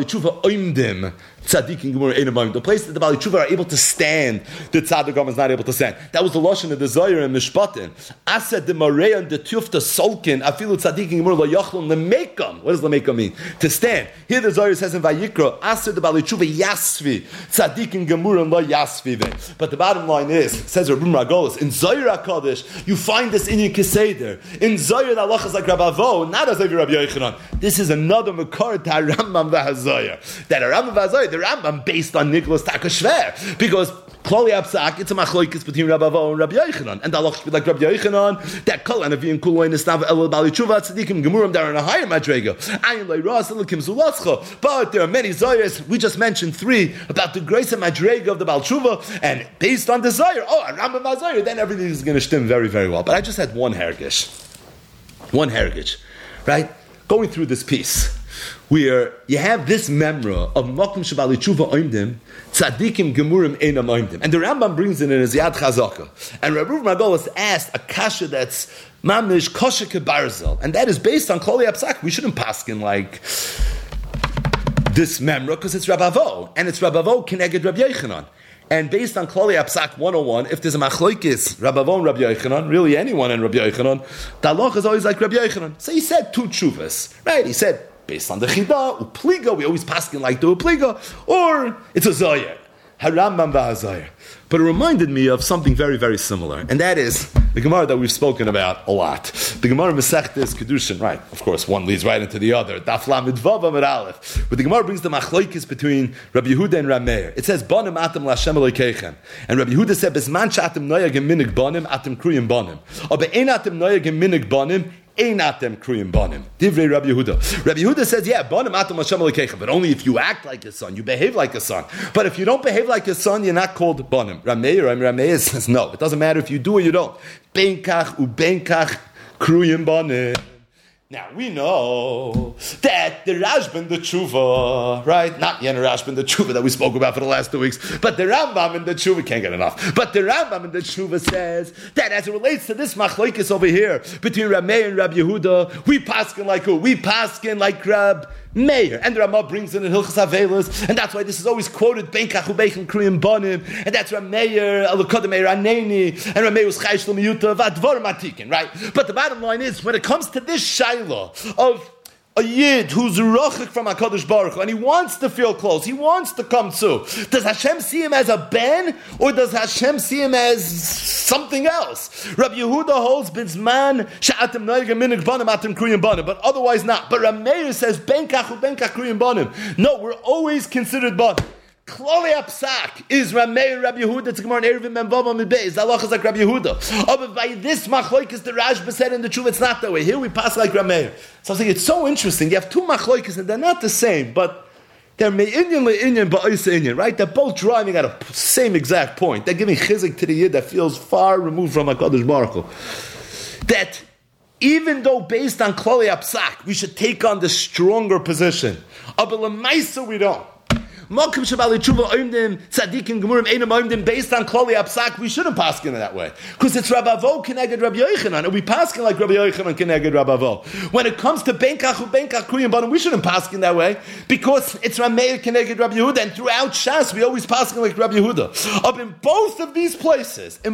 place that the Bali Tshuva are able to stand, the Tzaddik Gomer is not able to stand. That was the Lashon of the Zohar and Mishpatin. Asad the Mareyan the Tiyufta Sulkin afilu Tzaddikim Gemur lo Yachlon lemekam. What does lemekam mean? To stand. Here the Zohar says in Vayikra, Asad the Bali Tshuva yasvi Tzaddikim Gemur lo yasvi. But the bottom line is, says Rabbi Margolis, in Zohar HaKadosh, you find this in your Keseder. In Zohar the Allah is like Rabbi Avo, not as Rabbi Yochanan. This is another makar to Rambam v'Hazayah. That Rambam v'Hazayah, the Rambam based on Nicholas Takashver, because Klali Absak, it's a machlokes between Rabbi Avo and Rabbi Yochanan, and the Allah should be like Rabbi Yochanan. That Kol and Avi and Kuloin is Nav El Bali Tshuva Tzadikim Gemurim. They're in a higher madrega. Ayin Leiras Elikim Zulatzcha. But there are many zayas. We just mentioned 3 about the grace and madrega of the Bal Tshuva, and based on desire, Rambam v'Hazayah, then everything is going to stem very, very well. But I just had one heritage, right? Going through this piece, where you have this memra of Makom Shabali Tshuva Oimdim, Tzadikim Gemurim Einam Oimdim. And the Rambam brings it in his Yad Chazaka. And Rabbi Margolis asked a kasha that's Mamish Kosher Kebarzel. And that is based on Klali Apsak. We shouldn't paskin like this memra, because it's Rabbi Avo. And it's Rabbi Avo Keneged Rabbi Yochanan. And based on Klali Apsak 101, if there's a machlokes, Rabbi Avo and Rabbi Yochanan, really anyone in Rabbi Yochanan, the halach is always like Rabbi Yochanan. So he said 2 tshuvas, right? He said, based on the chida, upliga, we always paskin like the upliga, or it's a zayir, harambam v'hazayir. But it reminded me of something very, very similar, and that is the Gemara that we've spoken about a lot. The Gemara Masechtes Kedushin, right? Of course, one leads right into the other. Daf Lamed Vav Amud Aleph. But the Gemara brings the machlokes between Rabbi Yehuda and Rabbi Meir. It says, "Banim atem laHashem Elokeichem," and Rabbi Yehuda said, "Besman she'atem noyag minig banim atem kruyim banim, or be'ein atem noyag minig banim." Einatem kriyim banim. Divrei Rabbi Yehuda. Rabbi Yehuda says, yeah, banim atem Hashem Elokeichem, but only if you act like a son, you behave like a son. But if you don't behave like a son, you're not called banim. Rameir says, no, it doesn't matter if you do or you don't. Benkach ubenkach kriyim banim. Now, we know that the Rashba the Tshuva, right? Not Yen Rashba the Tshuva that we spoke about for the last 2 weeks, but the Rambam in the Tshuva, can't get enough, but the Rambam in the Tshuva says that as it relates to this machlokes over here, between Rameh and Rabbi Yehuda, we paskin like who? We paskin like Rab Meir. And the Ramah brings in Hilchas Avelis, and that's why this is always quoted, Benkach ubeichem kriyim banim, and that's Rameir, Elokodem Meir Aneni, and Rameir was Chaysh L'miyuta, Vadvar Matikin, right? But the bottom line is, when it comes to this Shaila of a Yid who's rochik from HaKadosh Baruch Hu, and he wants to feel close, he wants to come to, does Hashem see him as a ben, or does Hashem see him as something else? Rabbi Yehuda holds bizman she'atem noyeg minig banim atem kriyim banim, but otherwise not. But Rameir says benkach ubenkach kriyim banim. No, we're always considered banim. Klali Apsak is Rameir Rabbi Yehuda. It's Gemara in Eruvin Memvav Amud Beis. The halach is like Rabbi Yehuda. Oh, but by this machlokes, the Rashba said in the Tshuva, it's not that way. Here we pass like Rameir. So I was thinking, it's so interesting. You have 2 machlokes and they're not the same, but they're me'inyan le'inyan ba'isa inyan, right? They're both driving at a same exact point. They're giving chizik to the Yid that feels far removed from HaKadosh Baruch Hu. That even though based on Klali Apsak, we should take on the stronger position, but l'maisa we don't. Makom Shabali Tshuva Oimdim Tzadikim Gemurim Einam Oimdim based on Klali Apsak, we shouldn't paskin in that way, because it's Rabbi Avo Keneged Rabbi Yochanan, and we paskin like Rabbi Yochanan Keneged Rabbi Avo. When it comes to Benkach ubenkach kriyim banim, we shouldn't paskin that way, because it's Rameir Keneged Rabbi Yehuda, and throughout Shas we always paskin like Rabbi Yehuda. Up in both of these places, the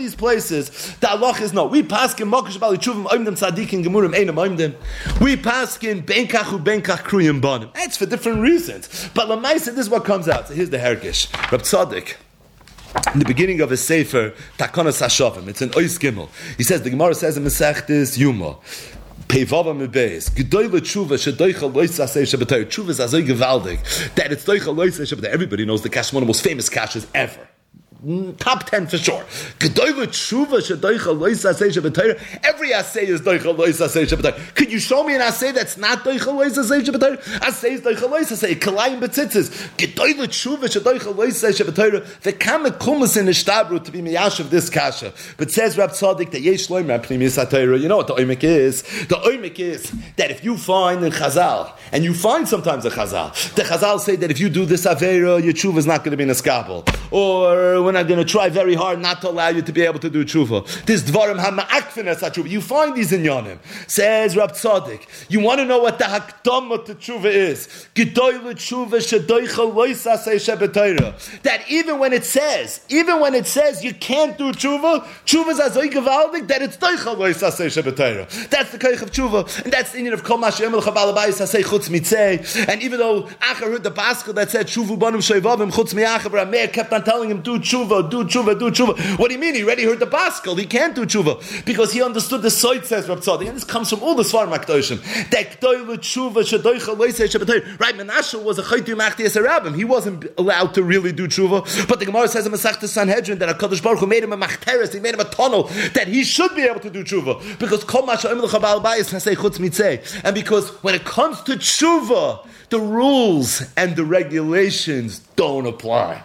halach is no. We paskin Makom Shabali Tshuva Oimdim Tzadikim Gemurim Einam Oimdim. We paskin Benkach ubenkach kriyim banim. That's for different reasons, but l'maisa this is what comes out. So here's the hergish. Rab Tzaddik in the beginning of his Sefer, Takonos HaShavim. It's an Ois Gimel. He says, the Gemara says in Masechtas Yuma, Pevava Mebeis, Gedoyle Tshuva, Shedoicha Loisa Sei Shabbatayr. Tshuva is azoi gewaldig, that it's Doicha Loisa Shabbatayr. Everybody knows the Kash, one of the most famous Kashas ever. Top 10 for sure. Gedoyle Tshuva, Shedoicha Loisa Sei Shabbatayr. Every Asay is Doicha Loisa Sei Shabbatayr. Could you show me an Asay that's not Doicha Loisa Sei Shabbatayr? Asay is Doicha Loisa Sei, Kalayim Betzitzis. Gedoyle Tshuva, Shedoicha Loisa Sei Shabbatayr. The Kamek Kumas in the Shtabru to be Miyash of this Kasha. But says Rab Tzaddik that Yesh Loim Rab Pnimis HaTorah. You know what the Oimik is? The Oimik is that if you find in Chazal, and you find sometimes a Chazal, the Chazal say that if you do this Aveira, your Tshuva is not going to be in a skabel. Or we're not going to try very hard not to allow you to be able to do Tshuva. This Dvarim HaMa'akfinas HaTshuva. You find these in Yonim. Says Rab Tzaddik. You want to know what the Hakdama to Tshuva is? Gedoyle Tshuva Shedoicha Loisa Sei Shabbatayra. That even when it says you can't do Tshuva, Tshuva is azoi gewaldig, that it's Doicha Loisa Sei Shabbatayra. That's the Koich of Tshuva. And that's the Indian of Kol Mash Yemel Chabal Abayis HaSei Chutz Mitzei. And even though Acher heard the Baskel that said Tshuvu Banum Shoivavim Chutz Mi'achav, Rameir kept on telling him, do Tshuva, do Tshuva, do Tshuva. What do you mean? He already heard the Baskel. He can't do Tshuva. Because he understood the Soit, says Rab Tzaddik. And this comes from all the Svarim HaKadoshim. That Gedoyle Tshuva Shedoicha Loisa Shabbatayra. Right, Menashe was a Chaytu Machti Yisarabim. He wasn't allowed to really do Tshuva. But the Gemara says in Masechtas Sanhedrin that HaKadosh Baruch Hu made him a Machteres. He made him a tunnel that he should be able to do Tshuva. Because Kol Masha Emel Chabal Bayis Hasei Chutz Mitzei. And because when it comes to Tshuva, the rules and the regulations don't apply.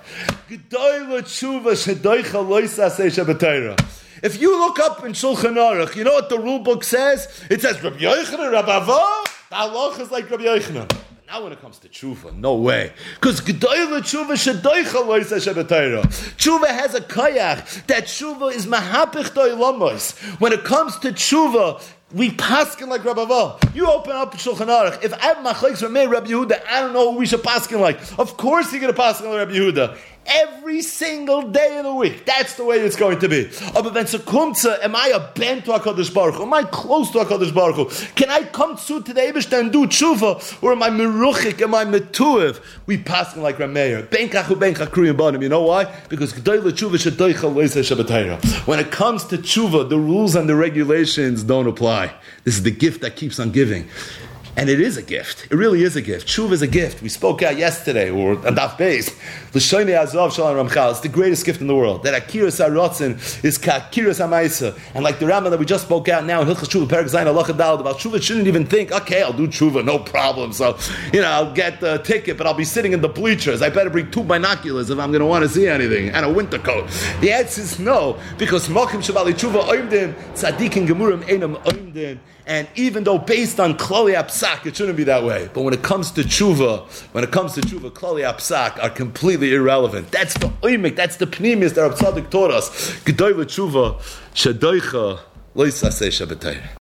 If you look up in Shulchan Aruch, you know what the rule book says? It says, Rabbi Yochanan, Rabbi Ava, the halach is like Rabbi Yochanan. Now when it comes to Tshuva, no way. Because Gedoyle Tshuva Shedoicha Loisa Shabbatayra. Tshuva has a koyach, that Tshuva is mahapich do'ilamos. When it comes to Tshuva, we paskin like Rabbi Ava. You open up Shulchan Aruch. If I have machlokes from me, Rabbi Yehuda, I don't know who we should paskin like. Of course you're going to paskin like Rabbi Yehuda. Every single day of the week. That's the way it's going to be. Aber wenn es kommt zu, am I a ben to HaKadosh Baruch Hu? Am I close to HaKadosh Baruch Hu? Can I come to the Eibishter and do tshuva? Or am I meruchik? Am I metuev? We pass like Rameir. Ben kachu ben chakru and banim. You know why? Because Gedoyle Tshuva Shedoicha Loisa Shabbatayra. When it comes to tshuva, the rules and the regulations don't apply. This is the gift that keeps on giving. And it is a gift. It really is a gift. Tshuva is a gift. We spoke out yesterday, or on Daf Beis. L'shoinei Azov Shalom Ramchal. It's the greatest gift in the world. That Akiras HaRotzen is Akiras HaMaisa. And like the Rambam that we just spoke out now in Hilchos Tshuva, Perek Zayin Halacha Daled, about Tshuva, shouldn't even think, okay, I'll do Tshuva, no problem. So, I'll get the ticket, but I'll be sitting in the bleachers. I better bring 2 binoculars if I'm going to want to see anything, and a winter coat. The answer is no, because Malkim Shavali Tshuva Oimdim, Tzadikin Gemurim Einam Oimdim. And even though based on Klali Apsak, it shouldn't be that way. But when it comes to Tshuva, Klali Apsak are completely irrelevant. That's the oimik, that's the pnimis that Rab Tzaddik taught us. Gedoyle Tshuva, Shedoicha, Loisa Sei Shabbatayra.